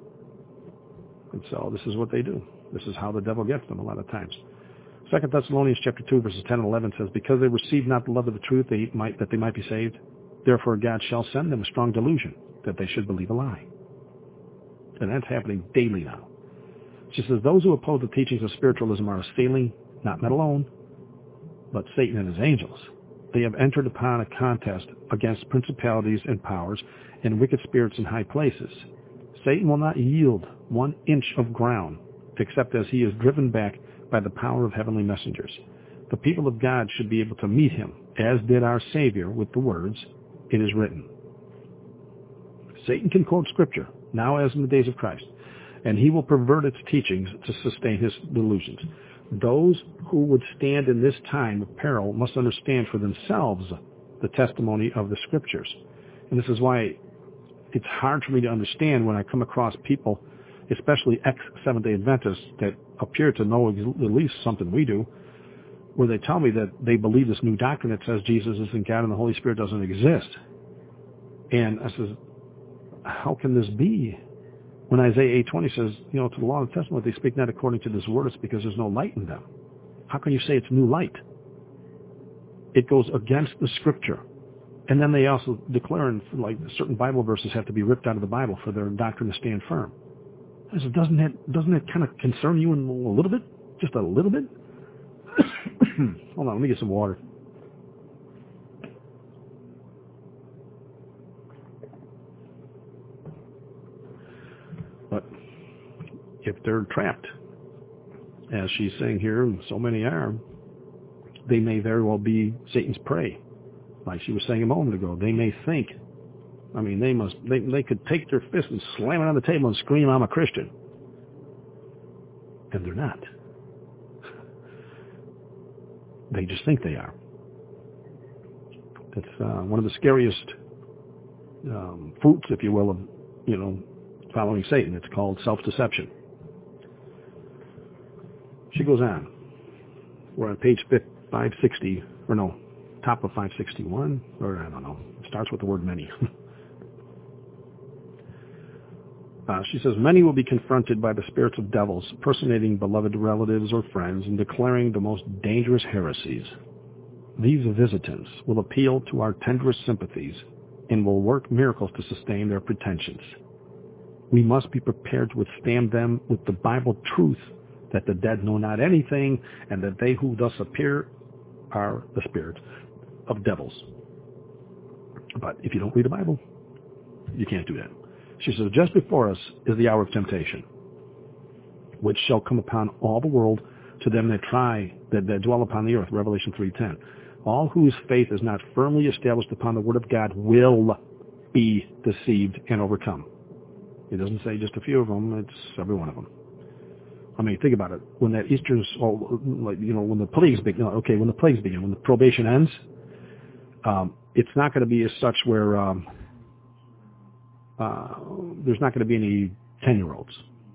And so this is what they do. This is how the devil gets them a lot of times. Second Thessalonians chapter two, verses ten and eleven says, because they receive not the love of the truth they might, that they might be saved, therefore God shall send them a strong delusion, that they should believe a lie. And that's happening daily now. She says, those who oppose the teachings of spiritualism are assailing not men alone, but Satan and his angels. They have entered upon a contest against principalities and powers and wicked spirits in high places. Satan will not yield one inch of ground, except as he is driven back by the power of heavenly messengers. The people of God should be able to meet him, as did our Savior, with the words, it is written. Satan can quote Scripture, now as in the days of Christ, and he will pervert its teachings to sustain his delusions. Those who would stand in this time of peril must understand for themselves the testimony of the Scriptures. And this is why it's hard for me to understand when I come across people, especially ex-Seventh-day Adventists, that appear to know at least something we do, where they tell me that they believe this new doctrine that says Jesus isn't God and the Holy Spirit doesn't exist. And I says, how can this be? When Isaiah eight twenty says, you know, to the law and the testament, they speak not according to this word, it's because there's no light in them. How can you say it's new light? It goes against the Scripture. And then they also declare, in, like, certain Bible verses have to be ripped out of the Bible for their doctrine to stand firm. I said, doesn't that, doesn't that kind of concern you in a little bit? Just a little bit? Hold on, let me get some water. But if they're trapped, as she's saying here, and so many are, they may very well be Satan's prey. Like she was saying a moment ago, they may think, I mean, they must, they, they could take their fist and slam it on the table and scream, I'm a Christian. And they're not. They just think they are. That's uh, one of the scariest um, fruits, if you will, of, you know, following Satan. It's called self-deception. She goes on. We're on page five sixty, or no, top of five sixty-one, or I don't know. It starts with the word many. uh, she says, many will be confronted by the spirits of devils, personating beloved relatives or friends, and declaring the most dangerous heresies. These visitants will appeal to our tenderest sympathies and will work miracles to sustain their pretensions. We must be prepared to withstand them with the Bible truth that the dead know not anything, and that they who thus appear are the spirits of devils. But if you don't read the Bible, you can't do that. She says, just before us is the hour of temptation, which shall come upon all the world to them that try, that, that dwell upon the earth, Revelation three ten. All whose faith is not firmly established upon the word of God will be deceived and overcome. It doesn't say just a few of them, it's every one of them. I mean, think about it. When that Eastern, oh, like, you know, when the plagues begin, okay, when the plagues begin, when the probation ends, um, it's not going to be as such where um, uh, there's not going to be any ten-year-olds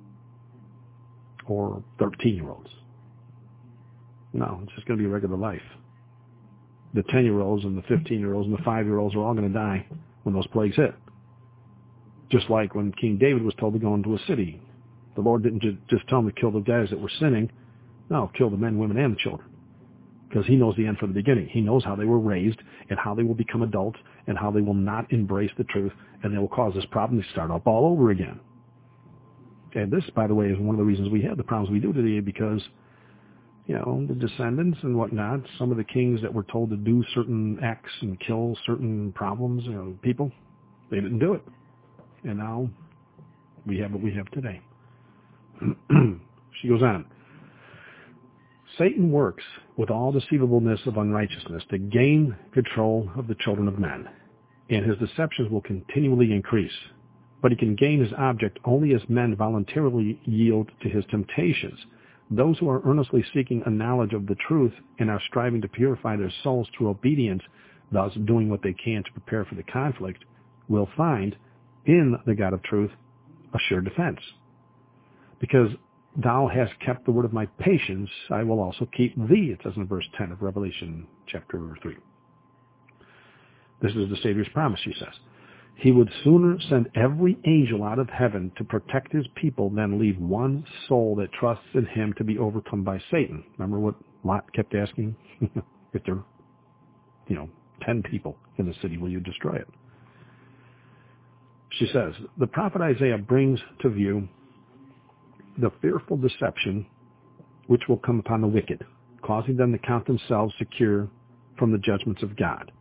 or thirteen-year-olds. No, it's just going to be regular life. The ten-year-olds and the fifteen-year-olds and the five-year-olds are all going to die when those plagues hit. Just like when King David was told to go into a city. The Lord didn't just tell him to kill the guys that were sinning. No, kill the men, women, and the children. Because he knows the end from the beginning. He knows how they were raised and how they will become adults and how they will not embrace the truth, and they will cause this problem to start up all over again. And this, by the way, is one of the reasons we have the problems we do today, because, you know, the descendants and whatnot, some of the kings that were told to do certain acts and kill certain problems, you know, people, they didn't do it. And now we have what we have today. She goes on. Satan works with all deceivableness of unrighteousness to gain control of the children of men, and his deceptions will continually increase. But he can gain his object only as men voluntarily yield to his temptations. Those who are earnestly seeking a knowledge of the truth and are striving to purify their souls through obedience, thus doing what they can to prepare for the conflict, will find in the God of truth a sure defense. Because thou hast kept the word of my patience, I will also keep thee, it says in verse ten of Revelation chapter three. This is the Savior's promise, he says. He would sooner send every angel out of heaven to protect his people than leave one soul that trusts in him to be overcome by Satan. Remember what Lot kept asking? If there are, you know, ten people in the city, will you destroy it? She says, the prophet Isaiah brings to view the fearful deception which will come upon the wicked, causing them to count themselves secure from the judgments of God.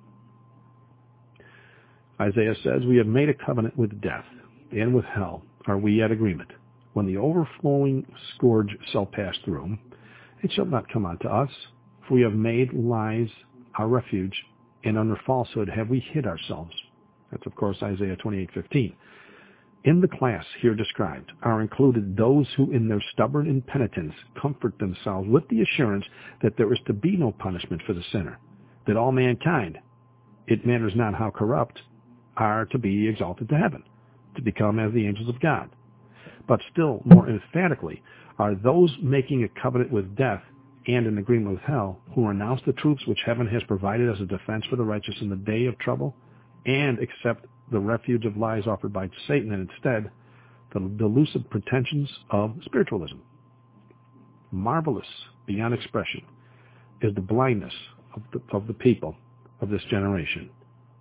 Isaiah says, we have made a covenant with death, and with hell are we at agreement. When the overflowing scourge shall pass through, it shall not come unto us, for we have made lies our refuge, and under falsehood have we hid ourselves. That's, of course, Isaiah twenty-eight fifteen. In the class here described are included those who in their stubborn impenitence comfort themselves with the assurance that there is to be no punishment for the sinner, that all mankind, it matters not how corrupt, are to be exalted to heaven, to become as the angels of God. But still more emphatically are those making a covenant with death and an agreement with hell, who renounce the truths which heaven has provided as a defense for the righteous in the day of trouble, and accept the refuge of lies offered by Satan, and instead the delusive pretensions of spiritualism. Marvelous beyond expression is the blindness of the, of the people of this generation.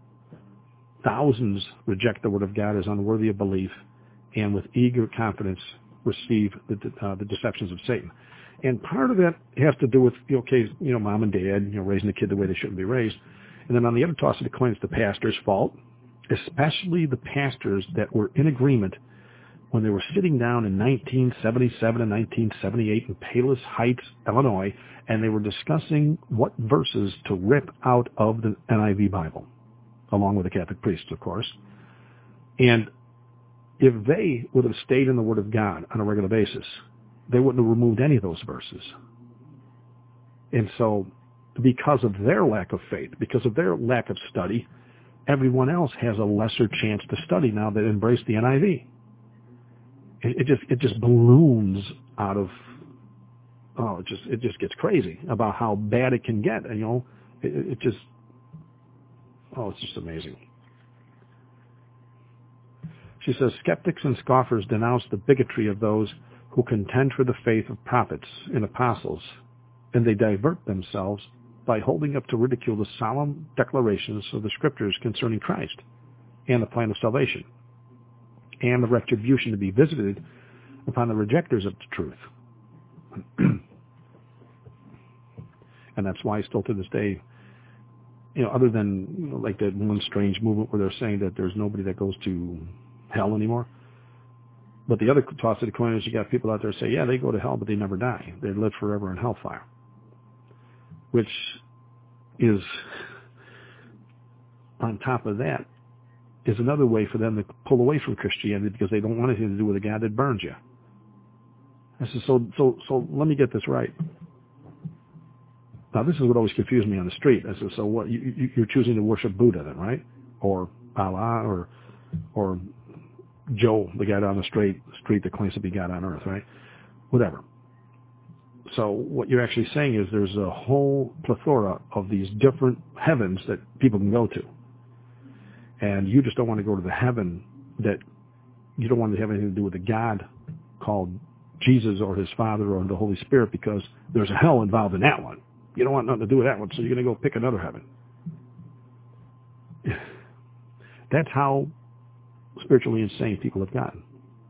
Thousands reject the word of God as unworthy of belief, and with eager confidence receive the, uh, the deceptions of Satan. And part of that has to do with, okay, you know, mom and dad, you know, raising the kid the way they shouldn't be raised. And then on the other toss of the coin, it's the pastor's fault, especially the pastors that were in agreement when they were sitting down in nineteen seventy-seven and nineteen seventy-eight in Palos Heights, Illinois, and they were discussing what verses to rip out of the N I V Bible, along with the Catholic priests, of course. And if they would have stayed in the Word of God on a regular basis, they wouldn't have removed any of those verses. And so, because of their lack of faith, because of their lack of study, everyone else has a lesser chance to study now that embrace the N I V. It, it just it just balloons out of oh, it just it just gets crazy about how bad it can get. And you know, it, it just oh, it's just amazing. She says, skeptics and scoffers denounce the bigotry of those who contend for the faith of prophets and apostles, and they divert themselves by holding up to ridicule the solemn declarations of the Scriptures concerning Christ and the plan of salvation, and the retribution to be visited upon the rejectors of the truth. And that's why still to this day, you know, other than, you know, like that one strange movement where they're saying that there's nobody that goes to hell anymore. But the other toss of the coin is you got people out there say, yeah, they go to hell, but they never die. They live forever in hellfire. Which is, on top of that, is another way for them to pull away from Christianity because they don't want anything to do with a God that burns you. I said, so, so, so let me get this right. Now, this is what always confused me on the street. I said, so what, you, you, you're choosing to worship Buddha then, right? Or Allah, or, or Joe, the guy down the street, street that claims to be God on earth, right? Whatever. So what you're actually saying is there's a whole plethora of these different heavens that people can go to. And you just don't want to go to the heaven that you don't want to have anything to do with a God called Jesus or his Father or the Holy Spirit because there's a hell involved in that one. You don't want nothing to do with that one, so you're going to go pick another heaven. That's how spiritually insane people have gotten.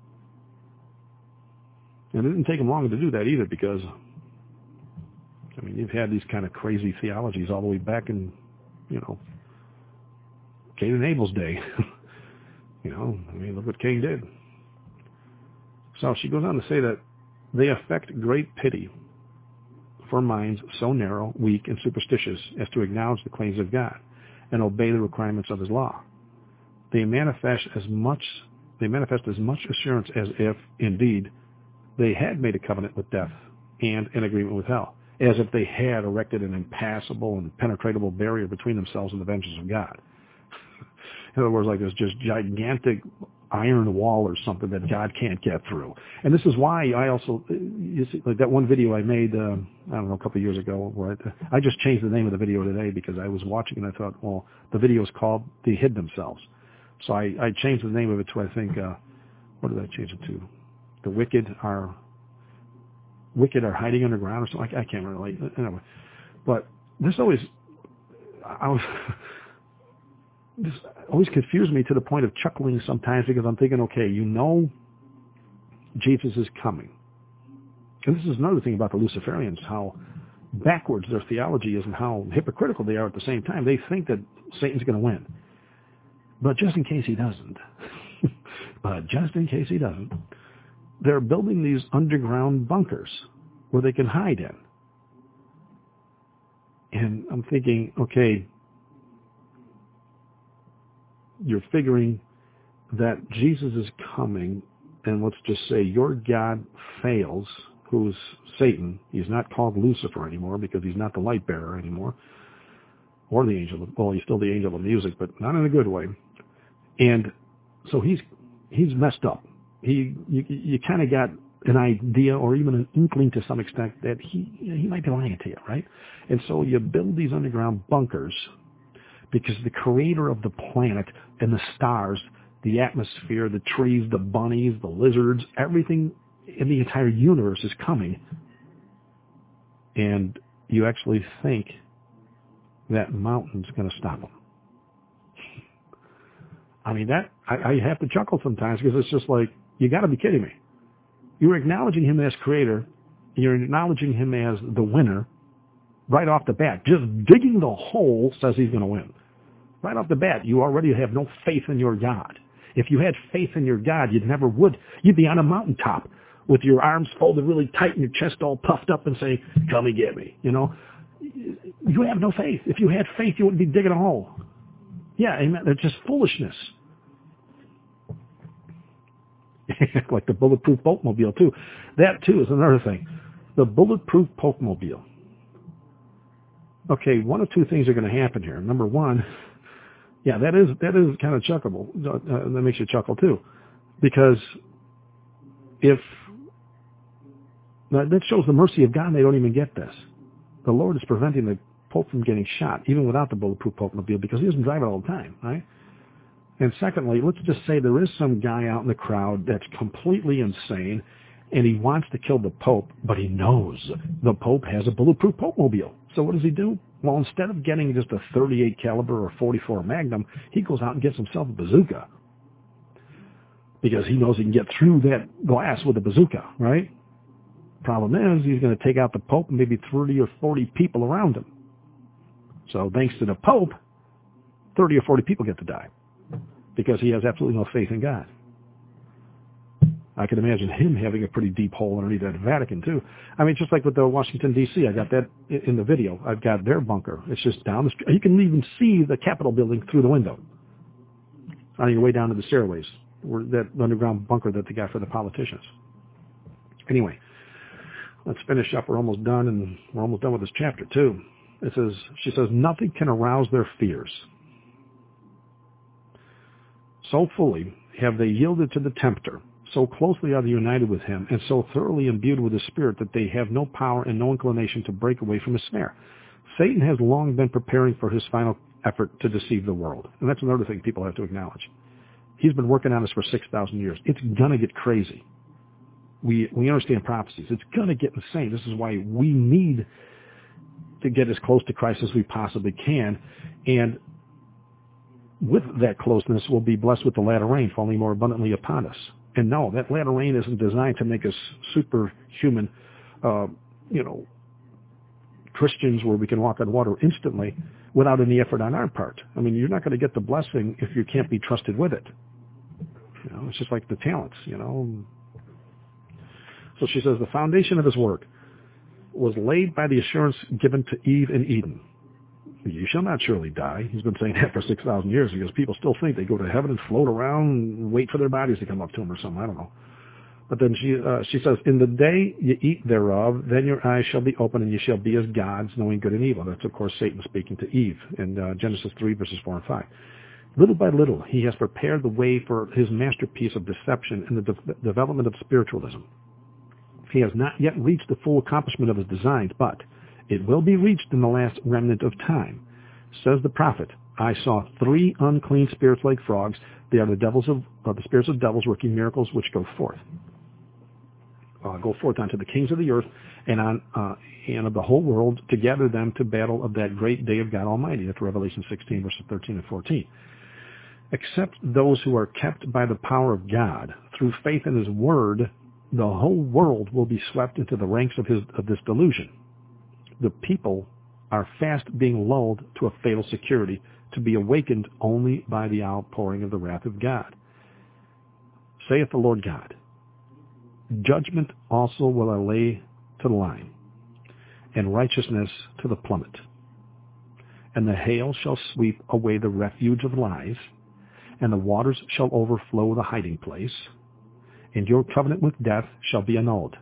And it didn't take them long to do that either because, I mean, you've had these kind of crazy theologies all the way back in, you know, Cain and Abel's day. You know, I mean, look what Cain did. So she goes on to say that they affect great pity for minds so narrow, weak, and superstitious as to acknowledge the claims of God and obey the requirements of his law. They manifest as much they manifest as much assurance as if, indeed, they had made a covenant with death and an agreement with hell, as if they had erected an impassable and penetrable barrier between themselves and the vengeance of God. In other words, like there's just gigantic iron wall or something that God can't get through. And this is why I also, you see, like that one video I made, uh, I don't know, a couple of years ago, where I, I just changed the name of the video today because I was watching and I thought, well, the video is called They Hid Themselves. So I, I changed the name of it to, I think, uh, what did I change it to? The Wicked Are, Wicked Are Hiding Underground or something. I, I can't remember. Like, anyway. But this always, I was... This always confused me to the point of chuckling sometimes because I'm thinking, okay, you know Jesus is coming. And this is another thing about the Luciferians, how backwards their theology is and how hypocritical they are at the same time. They think that Satan's going to win. But just in case he doesn't, but just in case he doesn't, they're building these underground bunkers where they can hide in. And I'm thinking, okay, you're figuring that Jesus is coming, and let's just say your God fails, who's Satan. He's not called Lucifer anymore because he's not the light bearer anymore, or the angel of, well, he's still the angel of music, but not in a good way. And so he's he's messed up. He you, you kind of got an idea or even an inkling to some extent that he he might be lying to you, right? And so you build these underground bunkers because the creator of the planet and the stars, the atmosphere, the trees, the bunnies, the lizards, everything in the entire universe is coming. And you actually think that mountain's going to stop them. I mean, that I, I have to chuckle sometimes because it's just like, you got to be kidding me. You're acknowledging him as creator. You're acknowledging him as the winner right off the bat. Just digging the hole says he's going to win. Right off the bat, you already have no faith in your God. If you had faith in your God, you'd never would. You'd be on a mountaintop with your arms folded really tight and your chest all puffed up and say, come and get me. You know, you have no faith. If you had faith, you wouldn't be digging a hole. Yeah, amen. It's just foolishness. Like the bulletproof boatmobile, too. That, too, is another thing. The bulletproof boatmobile. Okay, one of two things are going to happen here. Number one, yeah, that is that is kind of chuckable. Uh, that makes you chuckle, too. Because if, that shows the mercy of God, they don't even get this. The Lord is preventing the Pope from getting shot, even without the bulletproof boatmobile, because he doesn't drive it all the time, right? And secondly, let's just say there is some guy out in the crowd that's completely insane, and he wants to kill the Pope, but he knows the Pope has a bulletproof boatmobile. So what does he do? Well, instead of getting just a thirty-eight caliber or forty-four Magnum, he goes out and gets himself a bazooka. Because he knows he can get through that glass with a bazooka, right? Problem is, he's going to take out the Pope and maybe thirty or forty people around him. So thanks to the Pope, thirty or forty people get to die. Because he has absolutely no faith in God. I can imagine him having a pretty deep hole underneath that Vatican, too. I mean, just like with the Washington, D C, I got that in the video. I've got their bunker. It's just down the street. You can even see the Capitol building through the window on your way down to the stairways, where that underground bunker that they got for the politicians. Anyway, let's finish up. We're almost done, and we're almost done with this chapter, too. It says, she says, nothing can arouse their fears. So fully have they yielded to the tempter, so closely are they united with him, and so thoroughly imbued with the Spirit that they have no power and no inclination to break away from his snare. Satan has long been preparing for his final effort to deceive the world. And that's another thing people have to acknowledge. He's been working on this for six thousand years. It's going to get crazy. We we understand prophecies. It's going to get insane. This is why we need to get as close to Christ as we possibly can. And with that closeness, we'll be blessed with the latter rain falling more abundantly upon us. And no, that latter rain isn't designed to make us superhuman, uh, you know, Christians where we can walk on water instantly without any effort on our part. I mean, you're not going to get the blessing if you can't be trusted with it. You know, it's just like the talents, you know. So she says, the foundation of his work was laid by the assurance given to Eve in Eden. You shall not surely die. He's been saying that for six thousand years because people still think they go to heaven and float around and wait for their bodies to come up to them or something. I don't know. But then she uh, she says, in the day you eat thereof, then your eyes shall be open and you shall be as gods, knowing good and evil. That's, of course, Satan speaking to Eve in uh, Genesis three, verses four and five. Little by little, he has prepared the way for his masterpiece of deception and the de- development of spiritualism. He has not yet reached the full accomplishment of his designs, but it will be reached in the last remnant of time. Says the prophet, I saw three unclean spirits like frogs. They are the devils of uh, the spirits of devils working miracles which go forth. Uh, go forth unto the kings of the earth and on uh, and of the whole world to gather them to battle of that great day of God Almighty. That's Revelation sixteen, verses thirteen and fourteen. Except those who are kept by the power of God through faith in his word, the whole world will be swept into the ranks of his of this delusion. The people are fast being lulled to a fatal security, to be awakened only by the outpouring of the wrath of God. Saith the Lord God, judgment also will I lay to the line, and righteousness to the plummet. And the hail shall sweep away the refuge of lies, and the waters shall overflow the hiding place, and your covenant with death shall be annulled,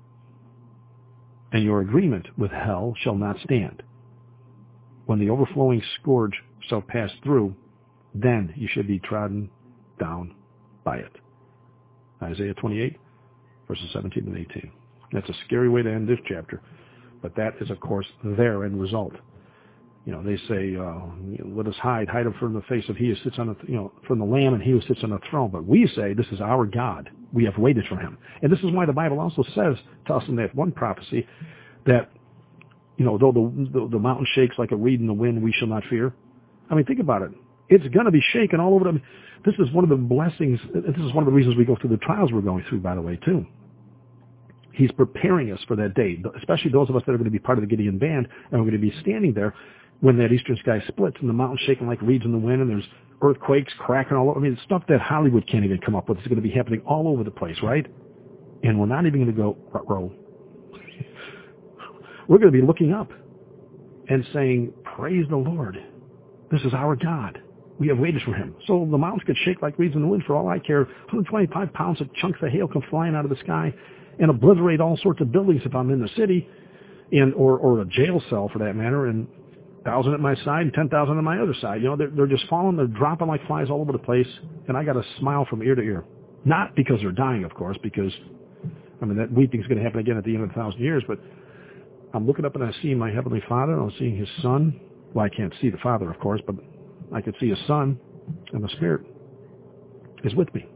and your agreement with hell shall not stand. When the overflowing scourge shall pass through, then you should be trodden down by it. Isaiah twenty-eight, verses seventeen and eighteen. That's a scary way to end this chapter, but that is, of course, their end result. You know, they say, uh, let us hide, hide him from the face of he who sits on the, you know, from the Lamb and he who sits on the throne. But we say, this is our God. We have waited for him. And this is why the Bible also says to us in that one prophecy that, you know, though the, the, the mountain shakes like a reed in the wind, we shall not fear. I mean, think about it. It's going to be shaken all over them. This is one of the blessings. This is one of the reasons we go through the trials we're going through, by the way, too. He's preparing us for that day, especially those of us that are going to be part of the Gideon band, and we're going to be standing there when that eastern sky splits and the mountains shaking like reeds in the wind and there's earthquakes cracking all over. I mean, it's stuff that Hollywood can't even come up with. It's going to be happening all over the place, right? And we're not even going to go, row. We're going to be looking up and saying, praise the Lord. This is our God. We have waited for him. So the mountains could shake like reeds in the wind. For all I care, one hundred twenty-five pounds of chunks of hail come flying out of the sky and obliterate all sorts of buildings if I'm in the city, and or, or a jail cell for that matter, and thousand at my side and ten thousand on my other side. You know, they're, they're just falling, they're dropping like flies all over the place, and I got a smile from ear to ear. Not because they're dying, of course, because, I mean, that weeping's going to happen again at the end of a thousand years, but I'm looking up and I see my Heavenly Father, and I'm seeing his Son. Well, I can't see the Father, of course, but I can see his Son, and the Spirit is with me.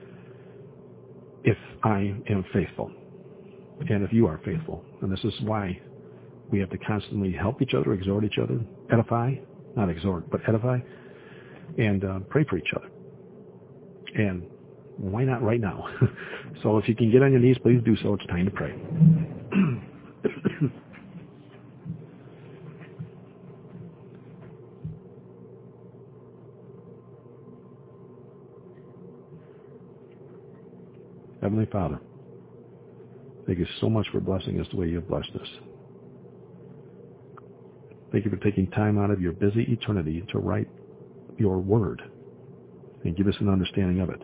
If I am faithful, and if you are faithful, and this is why we have to constantly help each other, exhort each other, edify, not exhort, but edify, and uh, pray for each other. And why not right now? So if you can get on your knees, please do so. It's time to pray. Heavenly Father, thank you so much for blessing us the way you have blessed us. Thank you for taking time out of your busy eternity to write your word and give us an understanding of it.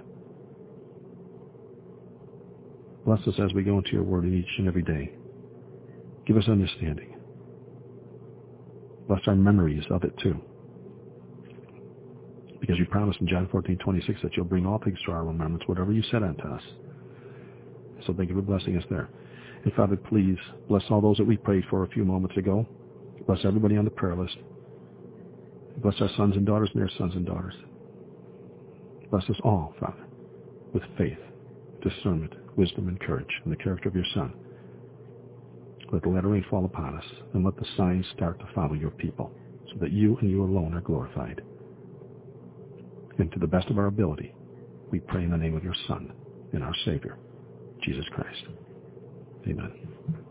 Bless us as we go into your word each and every day. Give us understanding. Bless our memories of it too. Because you promised in John fourteen twenty-six that you'll bring all things to our remembrance, whatever you said unto us. So thank you for blessing us there. And Father, please bless all those that we prayed for a few moments ago. Bless everybody on the prayer list. Bless our sons and daughters and their sons and daughters. Bless us all, Father, with faith, discernment, wisdom, and courage in the character of your Son. Let the latter rain fall upon us, and let the signs start to follow your people, so that you and you alone are glorified. And to the best of our ability, we pray in the name of your Son and our Savior, Jesus Christ. Amen.